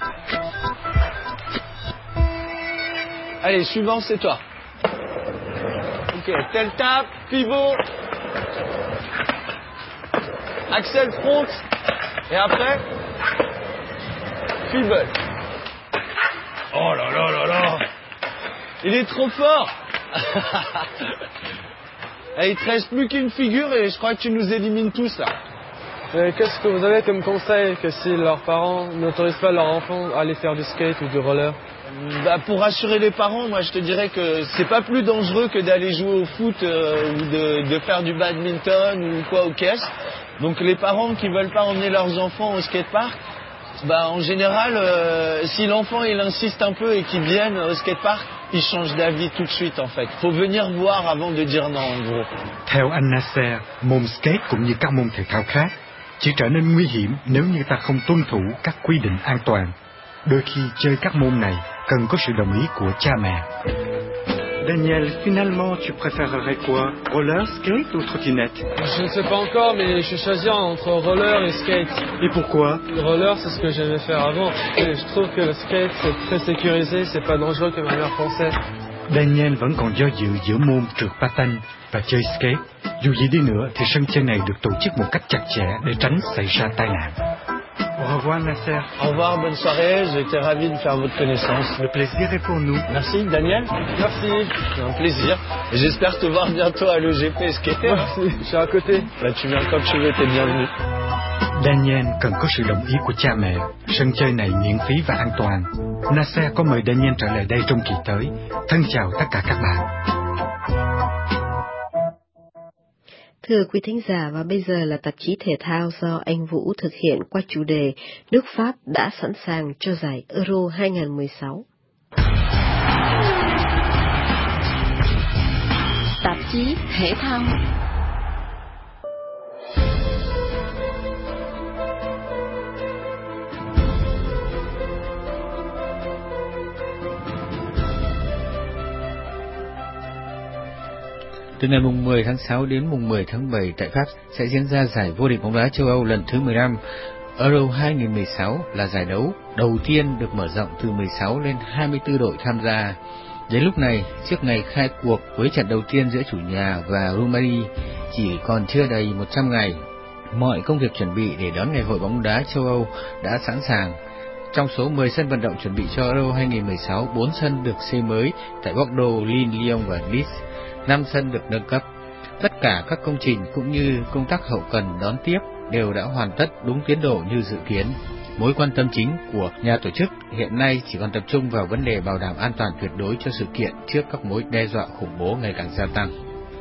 Allez, suivant, c'est toi. Ok, tel tap, pivot, Axel front, et après, fibble. Oh là là là là, il est trop fort. Et il te reste plus qu'une figure et je crois que tu nous élimines tous là. Et qu'est-ce que vous avez comme conseil que si leurs parents n'autorisent pas leurs enfants à aller faire du skate ou du roller? Bah pour rassurer les parents, moi je te dirais que c'est pas plus dangereux que d'aller jouer au foot euh, ou de, de faire du badminton ou quoi au caisse. Donc les parents qui veulent pas emmener leurs enfants au skatepark, bah en général, euh, si l'enfant il insiste un peu et qu'il vienne au skatepark, il change d'avis tout de suite en fait. Faut venir voir avant de dire non en gros. Theo anh Nasser, môn skate cũng như các môn thể thao khác chỉ trở nên nguy hiểm nếu như ta không tuân thủ các quy định an toàn. Đôi khi chơi các môn này cần có sự đồng ý của cha mẹ. Daniel, finalement, tu préférerais quoi? Roller, skate ou trottinette? Je ne sais pas encore, mais je vais choisir entre roller et skate. Et pourquoi? Le roller, c'est ce que j'aimais faire avant. Et je trouve que le skate, c'est très sécurisé, c'est pas dangereux comme ma mère pensait. Daniel vẫn còn do dự giữa môn trượt patin và chơi skate. Dù gì đi nữa thì sân chơi này được tổ chức một cách chặt chẽ để tránh xảy ra tai nạn. Au revoir Nasser. Au revoir, bonne soirée, j'ai été ravi de faire votre connaissance. Le plaisir est pour nous. Merci Daniel. Merci. C'est un plaisir. Et j'espère te voir bientôt à l'E G P Skater. Merci, je suis à côté. Là tu viens quand tu veux, t'es bienvenu. Daniel cần có sự đồng ý của cha mẹ. Sân chơi này miễn phí và an toàn. Nasser có mời Daniel trở lại đây trong kỳ tới. Thân chào tất cả các bạn. Thưa quý thính giả, và bây giờ là tạp chí thể thao do anh Vũ thực hiện qua chủ đề nước Pháp đã sẵn sàng cho giải Euro hai không một sáu. Tạp chí thể thao. Từ ngày mùng mười tháng sáu đến mùng mười tháng bảy tại Pháp sẽ diễn ra giải vô địch bóng đá châu Âu lần thứ mười lăm. Euro hai không một sáu là giải đấu đầu tiên được mở rộng từ mười sáu lên hai mươi tư đội tham gia. Đến lúc này, trước ngày khai cuộc với trận đầu tiên giữa chủ nhà và Rumani chỉ còn chưa đầy một trăm ngày, mọi công việc chuẩn bị để đón ngày hội bóng đá châu Âu đã sẵn sàng. Trong số mười sân vận động chuẩn bị cho Euro hai không một sáu, bốn sân được xây mới tại Bordeaux, Lille, Lyon và Nice. năm sân được nâng cấp. Tất cả các công trình cũng như công tác hậu cần đón tiếp đều đã hoàn tất đúng tiến độ như dự kiến. Mối quan tâm chính của nhà tổ chức hiện nay chỉ còn tập trung vào vấn đề bảo đảm an toàn tuyệt đối cho sự kiện trước các mối đe dọa khủng bố ngày càng gia tăng.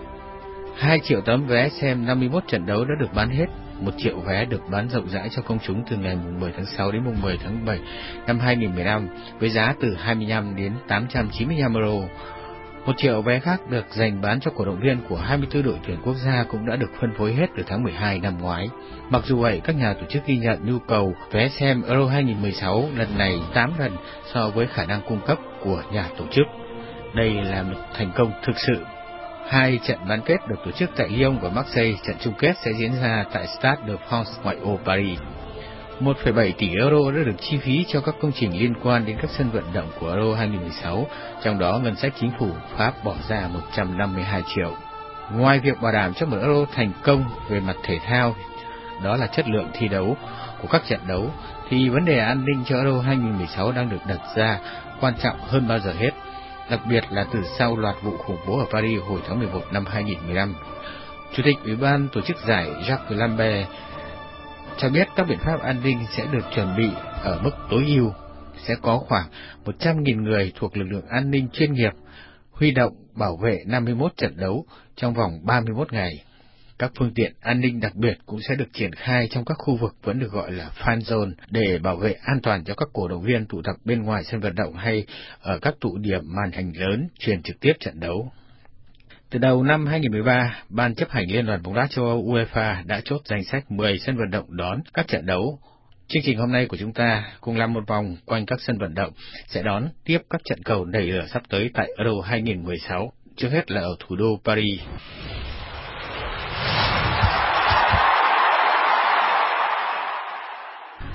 hai triệu tấm vé xem năm mươi mốt trận đấu đã được bán hết. một triệu vé được bán rộng rãi cho công chúng từ ngày mười tháng sáu đến mười tháng bảy năm hai không một năm với giá từ hai mươi lăm đến tám trăm chín mươi lăm euro. Một triệu vé khác được dành bán cho cổ động viên của hai mươi tư đội tuyển quốc gia cũng đã được phân phối hết từ tháng mười hai năm ngoái. Mặc dù vậy, các nhà tổ chức ghi nhận nhu cầu vé xem Euro hai không một sáu lần này tám lần so với khả năng cung cấp của nhà tổ chức. Đây là một thành công thực sự. Hai trận bán kết được tổ chức tại Lyon và Marseille, trận chung kết sẽ diễn ra tại Stade de France ngoại ô Paris. một phẩy bảy tỷ euro đã được chi phí cho các công trình liên quan đến các sân vận động của Euro hai không một sáu, trong đó ngân sách chính phủ Pháp bỏ ra một trăm năm mươi hai triệu. Ngoài việc bảo đảm cho một Euro thành công về mặt thể thao, đó là chất lượng thi đấu của các trận đấu, thì vấn đề an ninh cho Euro hai không một sáu đang được đặt ra quan trọng hơn bao giờ hết, đặc biệt là từ sau loạt vụ khủng bố ở Paris hồi tháng mười một năm hai không một năm. Chủ tịch Ủy ban tổ chức giải Jacques Lambert cho biết các biện pháp an ninh sẽ được chuẩn bị ở mức tối ưu, sẽ có khoảng một trăm nghìn người thuộc lực lượng an ninh chuyên nghiệp huy động bảo vệ năm mươi mốt trận đấu trong vòng ba mươi mốt ngày. Các phương tiện an ninh đặc biệt cũng sẽ được triển khai trong các khu vực vẫn được gọi là fan zone để bảo vệ an toàn cho các cổ động viên tụ tập bên ngoài sân vận động hay ở các tụ điểm màn hình lớn truyền trực tiếp trận đấu. Từ đầu năm hai không một ba, Ban chấp hành Liên đoàn bóng đá châu Âu UEFA đã chốt danh sách mười sân vận động đón các trận đấu. Chương trình hôm nay của chúng ta cùng làm một vòng quanh các sân vận động sẽ đón tiếp các trận cầu đẩy lửa sắp tới tại Euro hai không một sáu, trước hết là ở thủ đô Paris.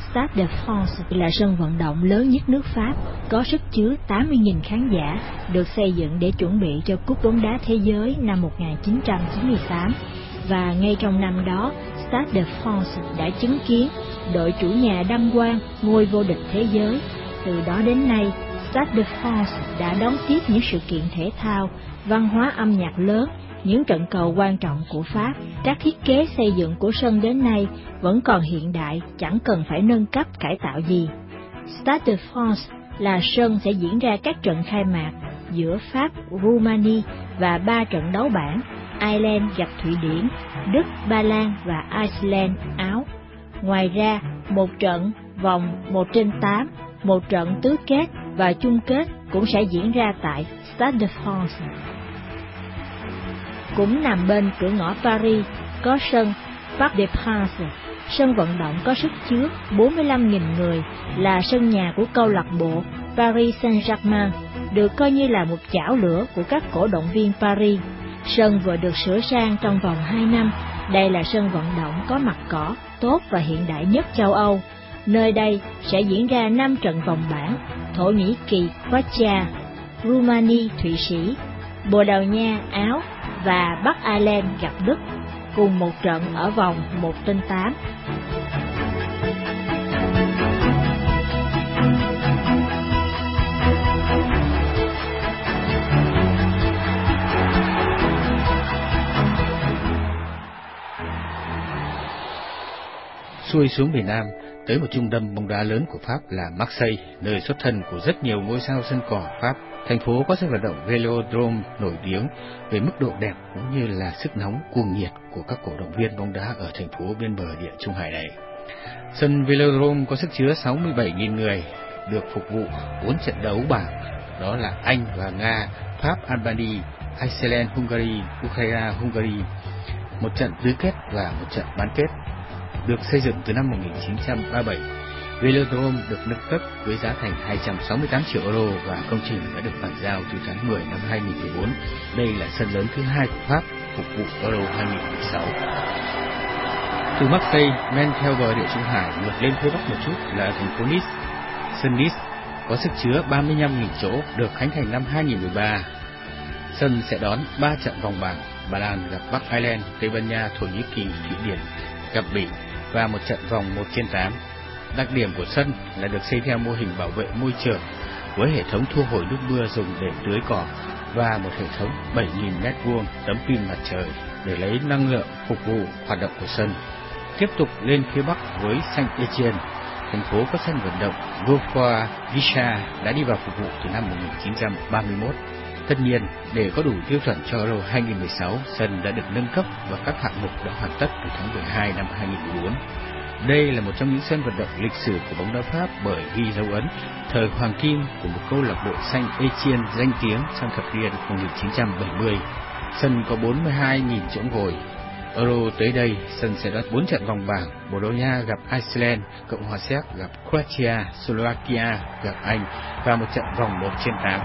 Stade de France là sân vận động lớn nhất nước Pháp, có sức chứa tám mươi nghìn khán giả, được xây dựng để chuẩn bị cho Cúp bóng đá thế giới năm một nghìn chín trăm chín mươi tám. Và ngay trong năm đó, Stade de France đã chứng kiến đội chủ nhà đăng quang ngôi vô địch thế giới. Từ đó đến nay, Stade de France đã đón tiếp những sự kiện thể thao, văn hóa âm nhạc lớn, những trận cầu quan trọng của Pháp. Các thiết kế xây dựng của sân đến nay vẫn còn hiện đại, chẳng cần phải nâng cấp cải tạo gì. Stade de France là sân sẽ diễn ra các trận khai mạc giữa Pháp, Rumani và ba trận đấu bảng, Ireland gặp Thụy Điển, Đức, Ba Lan và Iceland, Áo. Ngoài ra, một trận vòng một trên tám, một trận tứ kết và chung kết cũng sẽ diễn ra tại Stade de France. Cũng nằm bên cửa ngõ Paris, có sân Parc des Princes, sân vận động có sức chứa bốn mươi lăm nghìn người, là sân nhà của câu lạc bộ Paris Saint-Germain, được coi như là một chảo lửa của các cổ động viên Paris. Sân vừa được sửa sang trong vòng hai năm, đây là sân vận động có mặt cỏ tốt và hiện đại nhất châu Âu. Nơi đây sẽ diễn ra năm trận vòng bảng: Thổ Nhĩ Kỳ, Croatia, Rumani, Thụy Sĩ, Bồ Đào Nha, Áo và Bắc Ireland gặp Đức, cùng một trận ở vòng một trên tám. Xuôi xuống miền Nam, tới một trung tâm bóng đá lớn của Pháp là Marseille, nơi xuất thân của rất nhiều ngôi sao sân cỏ Pháp. Thành phố có sân vận động Velodrome nổi tiếng về mức độ đẹp cũng như là sức nóng cuồng nhiệt của các cổ động viên bóng đá ở thành phố bên bờ Địa Trung Hải này. Sân Velodrome có sức chứa sáu mươi bảy nghìn người, được phục vụ bốn trận đấu bảng, đó là Anh và Nga, Pháp, Albania, Iceland, Hungary, Ukraine, Hungary, một trận tứ kết và một trận bán kết. Được xây dựng từ năm một nghìn chín trăm ba mươi bảy, Velodrome được nâng cấp với giá thành hai trăm sáu mươi tám triệu euro và công trình đã được bàn giao từ tháng mười năm hai nghìn không trăm mười bốn. Đây là sân lớn thứ hai của Pháp phục vụ Euro hai nghìn không trăm mười sáu. Từ Marseille men theo bờ Địa Trung Hải ngược lên phía bắc một chút là thành phố Nice. Sân Nice có sức chứa ba mươi lăm nghìn chỗ, được khánh thành năm hai nghìn không trăm mười ba. Sân sẽ đón ba trận vòng bảng: Ba Lan gặp Bắc Ireland, Tây Ban Nha, Thổ Nhĩ Kỳ, Thụy Điển gặp Bỉ và một trận vòng một trên tám. Đặc điểm của sân là được xây theo mô hình bảo vệ môi trường với hệ thống thu hồi nước mưa dùng để tưới cỏ và một hệ thống bảy nghìn mét vuông tấm pin mặt trời để lấy năng lượng phục vụ hoạt động của sân. Tiếp tục lên phía bắc với Saint-Étienne, thành phố có sân vận động Geoffroy Guichard đã đi vào phục vụ từ năm một nghìn chín trăm ba mươi mốt. Tất nhiên, để có đủ tiêu chuẩn cho Euro hai nghìn không trăm mười sáu, sân đã được nâng cấp và các hạng mục đã hoàn tất từ tháng mười hai năm hai nghìn không trăm mười bốn. Đây là một trong những sân vận động lịch sử của bóng đá Pháp bởi ghi dấu ấn thời hoàng kim của một câu lạc bộ Saint-Étienne danh tiếng trong thập niên một nghìn chín trăm bảy mươi. Sân có bốn mươi hai nghìn chỗ ngồi. Euro tới đây, sân sẽ đón bốn trận vòng bảng: Bồ Đào Nha gặp Iceland, Cộng hòa Séc gặp Croatia, Slovakia gặp Anh và một trận vòng một trên tám.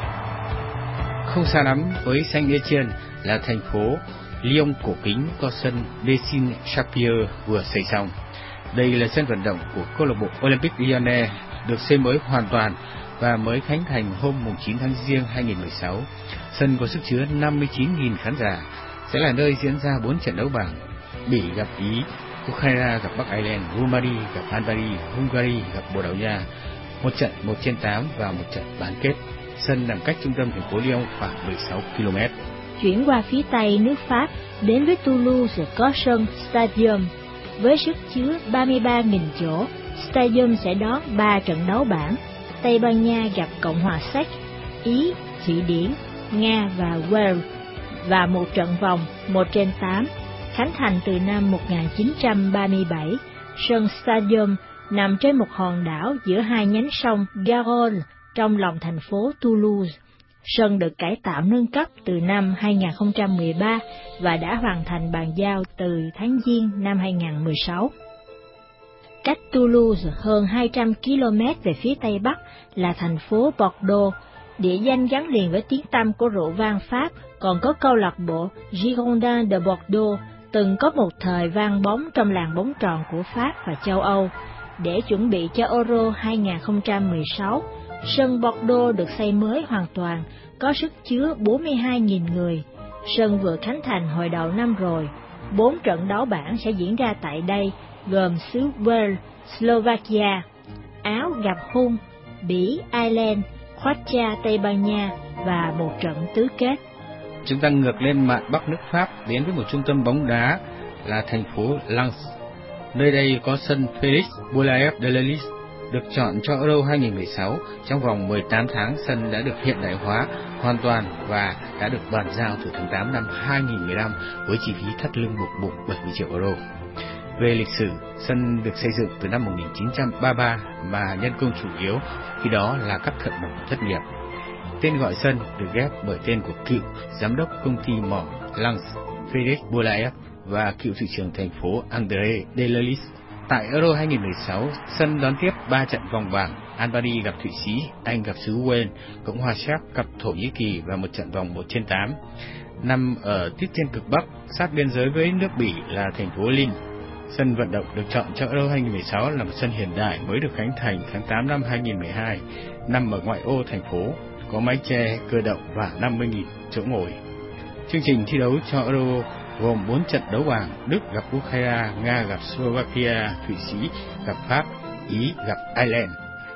Không xa lắm với Saint-Étienne là thành phố Lyon cổ kính có sân Décines-Chapier vừa xây xong. Đây là sân vận động của câu lạc bộ Olympique Lyonnais, được xây mới hoàn toàn và mới khánh thành hôm chín tháng Giêng hai nghìn không trăm mười sáu. Sân có sức chứa năm mươi chín nghìn khán giả, sẽ là nơi diễn ra bốn trận đấu bảng: Bỉ gặp Ý, Ukraine gặp Bắc Ireland, Rumani gặp Albania, Hungary gặp Bồ Đào Nha, một trận một trên tám và một trận bán kết. Sân nằm cách trung tâm thành phố Lyon khoảng mười sáu ki lô mét. Chuyển qua phía tây nước Pháp, đến với Toulouse có sân Stadium với sức chứa ba mươi ba nghìn chỗ. Stadium sẽ đón ba trận đấu bảng: Tây Ban Nha gặp Cộng hòa Séc, Ý, Thụy Điển, Nga và Wales và một trận vòng một trên tám. Khánh thành từ năm một nghìn chín trăm ba mươi bảy, sân Stadium nằm trên một hòn đảo giữa hai nhánh sông Garonne trong lòng thành phố Toulouse. Sân được cải tạo nâng cấp từ năm hai nghìn không trăm mười ba và đã hoàn thành bàn giao từ tháng Giêng năm hai nghìn không trăm mười sáu. Cách Toulouse hơn hai trăm ki lô mét về phía tây bắc là thành phố Bordeaux, địa danh gắn liền với tiếng tăm của rượu vang Pháp, còn có câu lạc bộ Girondins de Bordeaux, từng có một thời vang bóng trong làng bóng tròn của Pháp và châu Âu. để chuẩn bị cho Euro hai không một sáu. Sân Bordeaux được xây mới hoàn toàn, có sức chứa bốn mươi hai nghìn người. Sân vừa khánh thành hồi đầu năm rồi. Bốn trận đấu bảng sẽ diễn ra tại đây, gồm xứ Wales, Slovakia, Áo gặp Hun, Bỉ, Ireland, Croatia, Tây Ban Nha và một trận tứ kết. Chúng ta ngược lên mạn Bắc nước Pháp đến với một trung tâm bóng đá là thành phố Lens. Nơi đây có sân Félix Boulaev de Lellis, được chọn cho Euro hai không một sáu. Trong vòng mười tám tháng, sân đã được hiện đại hóa hoàn toàn và đã được bàn giao từ tháng tám năm hai không một lăm với chi phí thắt lưng buộc bụng bảy mươi triệu euro. Về lịch sử, sân được xây dựng từ năm một nghìn chín trăm ba mươi ba mà nhân công chủ yếu khi đó là các thợ mỏ thất nghiệp. Tên gọi sân được ghép bởi tên của cựu giám đốc công ty mỏ Lens Félix Boulaev và cựu thị trưởng thành phố André de Lellis. Tại Euro hai không một sáu, sân đón tiếp ba trận vòng bảng: Albania gặp Thụy Sĩ, Anh gặp xứ Wales, Cộng hòa Séc gặp Thổ Nhĩ Kỳ và một trận vòng một trên tám. Nằm ở tít trên cực Bắc, sát biên giới với nước Bỉ là thành phố Linz. Sân vận động được chọn cho Euro hai không một sáu là một sân hiện đại mới được khánh thành tháng tám năm hai không một hai, nằm ở ngoại ô thành phố, có mái che cơ động và năm mươi nghìn chỗ ngồi. Chương trình thi đấu cho Euro gồm bốn trận đấu bảng: Đức gặp Ukraine, Nga gặp Slovakia, Thụy Sĩ gặp Pháp, Ý gặp Ireland.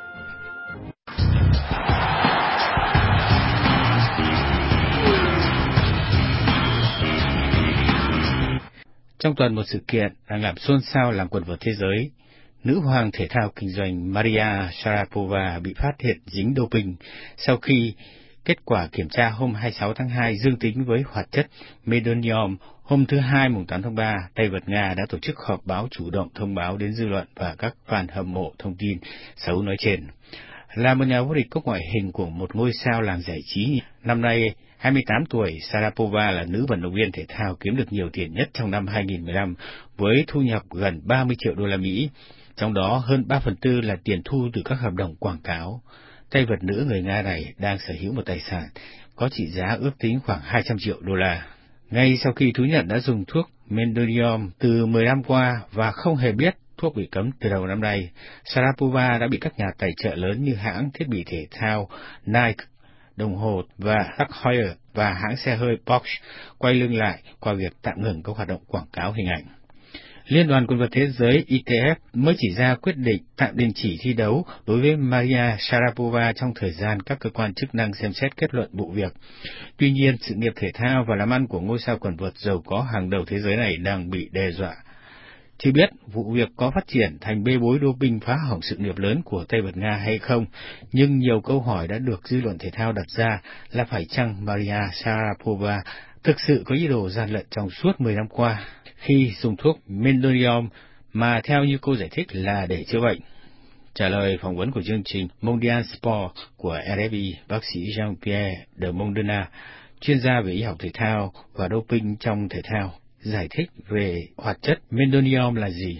Trong tuần, một sự kiện đang làm xôn xao làng quần vợt thế giới. Nữ hoàng thể thao kinh doanh Maria Sharapova bị phát hiện dính doping sau khi kết quả kiểm tra hôm hai mươi sáu tháng hai dương tính với hoạt chất Medonium. Hôm thứ Hai, mùng tám tháng ba, tay vợt Nga đã tổ chức họp báo chủ động thông báo đến dư luận và các fan hâm mộ thông tin xấu nói trên. Là một nhà vô địch cúp ngoại hình của một ngôi sao làng giải trí, năm nay hai mươi tám tuổi, Sharapova là nữ vận động viên thể thao kiếm được nhiều tiền nhất trong năm hai không một lăm với thu nhập gần ba mươi triệu đô la Mỹ, trong đó hơn ba phần tư là tiền thu từ các hợp đồng quảng cáo. Tay vợt nữ người Nga này đang sở hữu một tài sản có trị giá ước tính khoảng hai trăm triệu đô la. Ngay sau khi thú nhận đã dùng thuốc Medonium từ mười năm qua và không hề biết thuốc bị cấm từ đầu năm nay, Sharapova đã bị các nhà tài trợ lớn như hãng thiết bị thể thao Nike, đồng hồ và Tag Heuer và hãng xe hơi Porsche quay lưng lại qua việc tạm ngừng các hoạt động quảng cáo hình ảnh. Liên đoàn quần vợt thế giới I T F mới chỉ ra quyết định tạm đình chỉ thi đấu đối với Maria Sharapova trong thời gian các cơ quan chức năng xem xét kết luận vụ việc. Tuy nhiên, sự nghiệp thể thao và làm ăn của ngôi sao quần vợt giàu có hàng đầu thế giới này đang bị đe dọa. Chưa biết vụ việc có phát triển thành bê bối doping phá hỏng sự nghiệp lớn của tay vợt Nga hay không, nhưng nhiều câu hỏi đã được dư luận thể thao đặt ra là phải chăng Maria Sharapova thực sự có ý đồ gian lận trong suốt mười năm qua khi dùng thuốc Medonium mà theo như cô giải thích là để chữa bệnh. Trả lời phỏng vấn của chương trình Mondial Sport của R F I, bác sĩ Jean-Pierre de Mondena, chuyên gia về y học thể thao và doping trong thể thao, giải thích về hoạt chất Medonium là gì.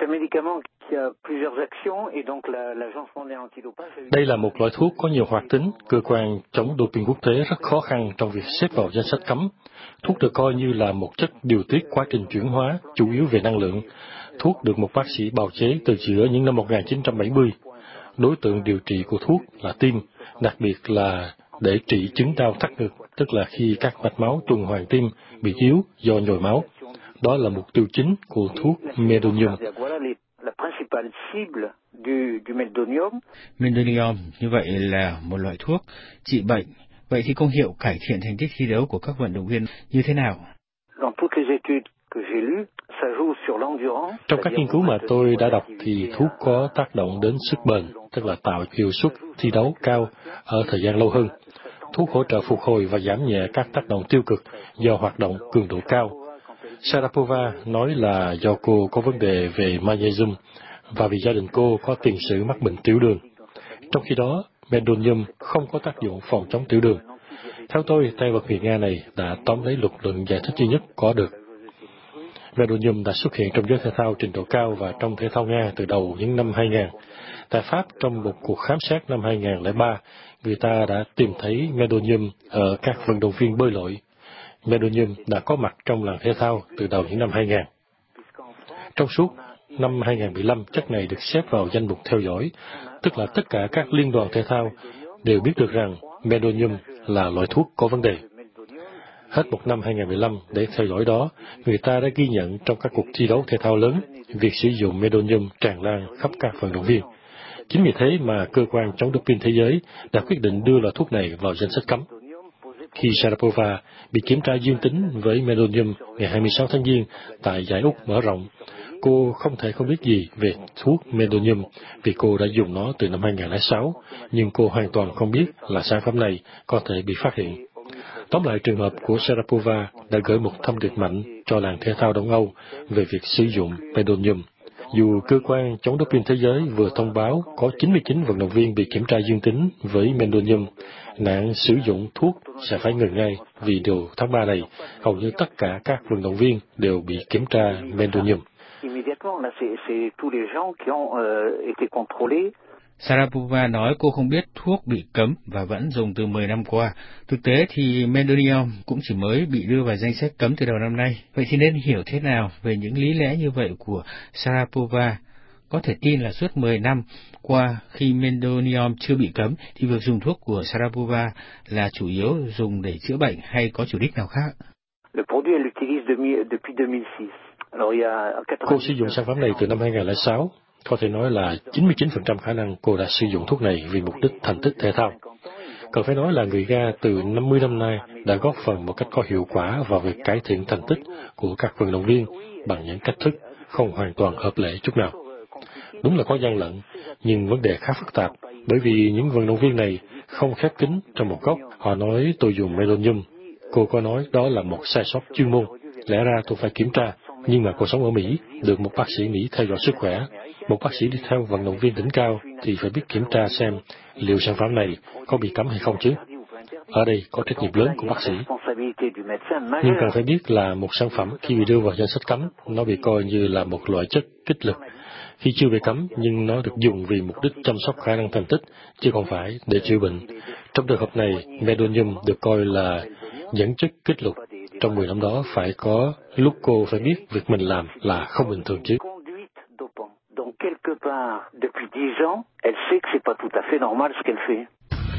Đây là một loại thuốc có nhiều hoạt tính, cơ quan chống doping quốc tế rất khó khăn trong việc xếp vào danh sách cấm. Thuốc được coi như là một chất điều tiết quá trình chuyển hóa, chủ yếu về năng lượng. Thuốc được một bác sĩ bào chế từ giữa những năm một nghìn chín trăm bảy mươi. Đối tượng điều trị của thuốc là tim, đặc biệt là để trị chứng đau thắt ngực, tức là khi các mạch máu tuần hoàn tim bị yếu do nhồi máu. Đó là mục tiêu chính của thuốc Medonium. Medonium như vậy là một loại thuốc trị bệnh. Vậy thì công hiệu cải thiện thành tích thi đấu của các vận động viên như thế nào? Trong các nghiên cứu mà tôi đã đọc thì thuốc có tác động đến sức bền, tức là tạo hiệu suất thi đấu cao ở thời gian lâu hơn. Thuốc hỗ trợ phục hồi và giảm nhẹ các tác động tiêu cực do hoạt động cường độ cao. Sharapova nói là do cô có vấn đề về magnesium và vì gia đình cô có tiền sử mắc bệnh tiểu đường. Trong khi đó, Medonium không có tác dụng phòng chống tiểu đường. Theo tôi, tay vợt người Nga này đã tóm lấy luật luận giải thích duy nhất có được. Medonium đã xuất hiện trong giới thể thao trình độ cao và trong thể thao Nga từ đầu những năm hai nghìn. Tại Pháp, trong một cuộc khám xét năm hai nghìn không trăm lẻ ba, người ta đã tìm thấy Medonium ở các vận động viên bơi lội. Medonium đã có mặt trong làng thể thao từ đầu những năm hai nghìn. Trong suốt năm hai không một lăm, chất này được xếp vào danh mục theo dõi, tức là tất cả các liên đoàn thể thao đều biết được rằng Medonium là loại thuốc có vấn đề. Hết một năm hai không một lăm, để theo dõi đó, người ta đã ghi nhận trong các cuộc thi đấu thể thao lớn, việc sử dụng Medonium tràn lan khắp các vận động viên. Chính vì thế mà cơ quan chống doping thế giới đã quyết định đưa loại thuốc này vào danh sách cấm. Khi Sharapova bị kiểm tra dương tính với Medonium ngày hai mươi sáu tháng Giêng tại giải Úc mở rộng, cô không thể không biết gì về thuốc Medonium vì cô đã dùng nó từ năm hai không không sáu, nhưng cô hoàn toàn không biết là sản phẩm này có thể bị phát hiện. Tóm lại, trường hợp của Sharapova đã gửi một thông điệp mạnh cho làng thể thao Đông Âu về việc sử dụng Medonium. Dù cơ quan chống doping thế giới vừa thông báo có chín mươi chín vận động viên bị kiểm tra dương tính với Medonium, nạn sử dụng thuốc sẽ phải ngừng ngay vì đầu tháng ba này, hầu như tất cả các vận động viên đều bị kiểm tra Medonium. Sharapova nói cô không biết thuốc bị cấm và vẫn dùng từ mười năm qua. Thực tế thì Medonium cũng chỉ mới bị đưa vào danh sách cấm từ đầu năm nay. Vậy thì nên hiểu thế nào về những lý lẽ như vậy của Sharapova? Có thể tin là suốt mười năm qua khi Medonium chưa bị cấm thì việc dùng thuốc của Sharapova là chủ yếu dùng để chữa bệnh hay có chủ đích nào khác? Cô sử dụng sản phẩm này từ năm hai không không sáu. Có thể nói là chín mươi chín phần trăm khả năng cô đã sử dụng thuốc này vì mục đích thành tích thể thao. Cần phải nói là người Nga từ năm mươi năm nay đã góp phần một cách có hiệu quả vào việc cải thiện thành tích của các vận động viên bằng những cách thức không hoàn toàn hợp lệ chút nào. Đúng là có gian lận, nhưng vấn đề khá phức tạp, bởi vì những vận động viên này không khép kín trong một góc. Họ nói tôi dùng Medonium. Cô có nói đó là một sai sót chuyên môn. Lẽ ra tôi phải kiểm tra, nhưng mà cô sống ở Mỹ, được một bác sĩ Mỹ theo dõi sức khỏe. Một bác sĩ đi theo vận động viên đỉnh cao thì phải biết kiểm tra xem liệu sản phẩm này có bị cấm hay không chứ. Ở đây có trách nhiệm lớn của bác sĩ. Nhưng cần phải biết là một sản phẩm khi bị đưa vào danh sách cấm, nó bị coi như là một loại chất kích lực. Khi chưa bị cấm, nhưng nó được dùng vì mục đích chăm sóc khả năng thành tích, chứ không phải để chữa bệnh. Trong trường hợp này, Medonium được coi là dẫn chất kích lục. Trong mười năm đó phải có lúc cô phải biết việc mình làm là không bình thường chứ. Quelque part, depuis dix ans, elle sait que c'est pas tout à fait normal ce qu'elle fait.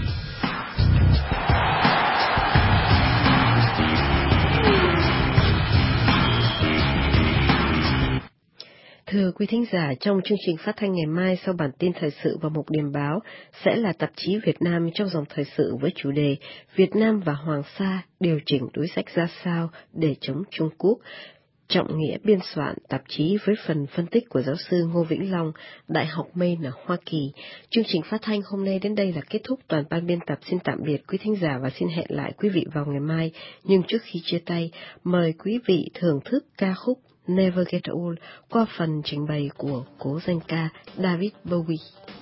Thưa quý thính giả, trong chương trình phát thanh ngày mai sau bản tin thời sự và mục điểm báo sẽ là tạp chí Việt Nam trong dòng thời sự với chủ đề Việt Nam và Hoàng Sa điều chỉnh đối sách ra sao để chống Trung Quốc. Trọng Nghĩa biên soạn tạp chí với phần phân tích của giáo sư Ngô Vĩnh Long, Đại học Maine ở Hoa Kỳ. Chương trình phát thanh hôm nay đến đây là kết thúc. Toàn ban biên tập xin tạm biệt quý thính giả và xin hẹn lại quý vị vào ngày mai. Nhưng trước khi chia tay, mời quý vị thưởng thức ca khúc Never Get Old qua phần trình bày của cố danh ca David Bowie.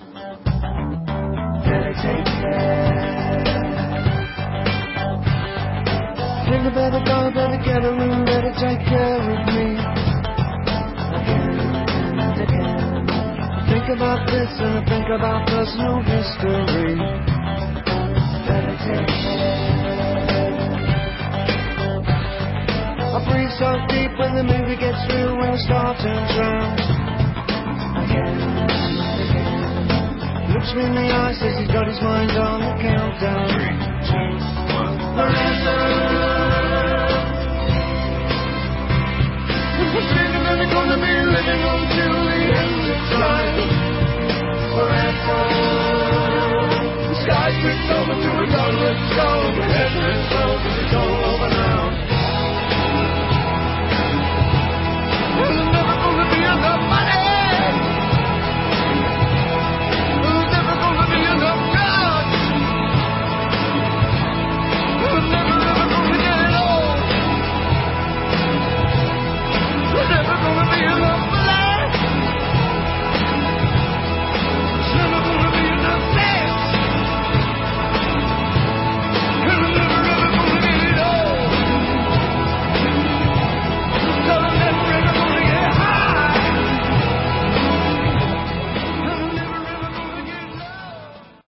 Think I better go, better get a room, better take care of me. Think about this and I think about personal history. Better take care. I breathe so deep when the movie gets through, when the star turns round. Looks me in the eye, says he's got his mind on the countdown. Three, two, one. Forever. Thinking that we're gonna be living until the end of time. Forever. The sky flips over to a dollar, let's go.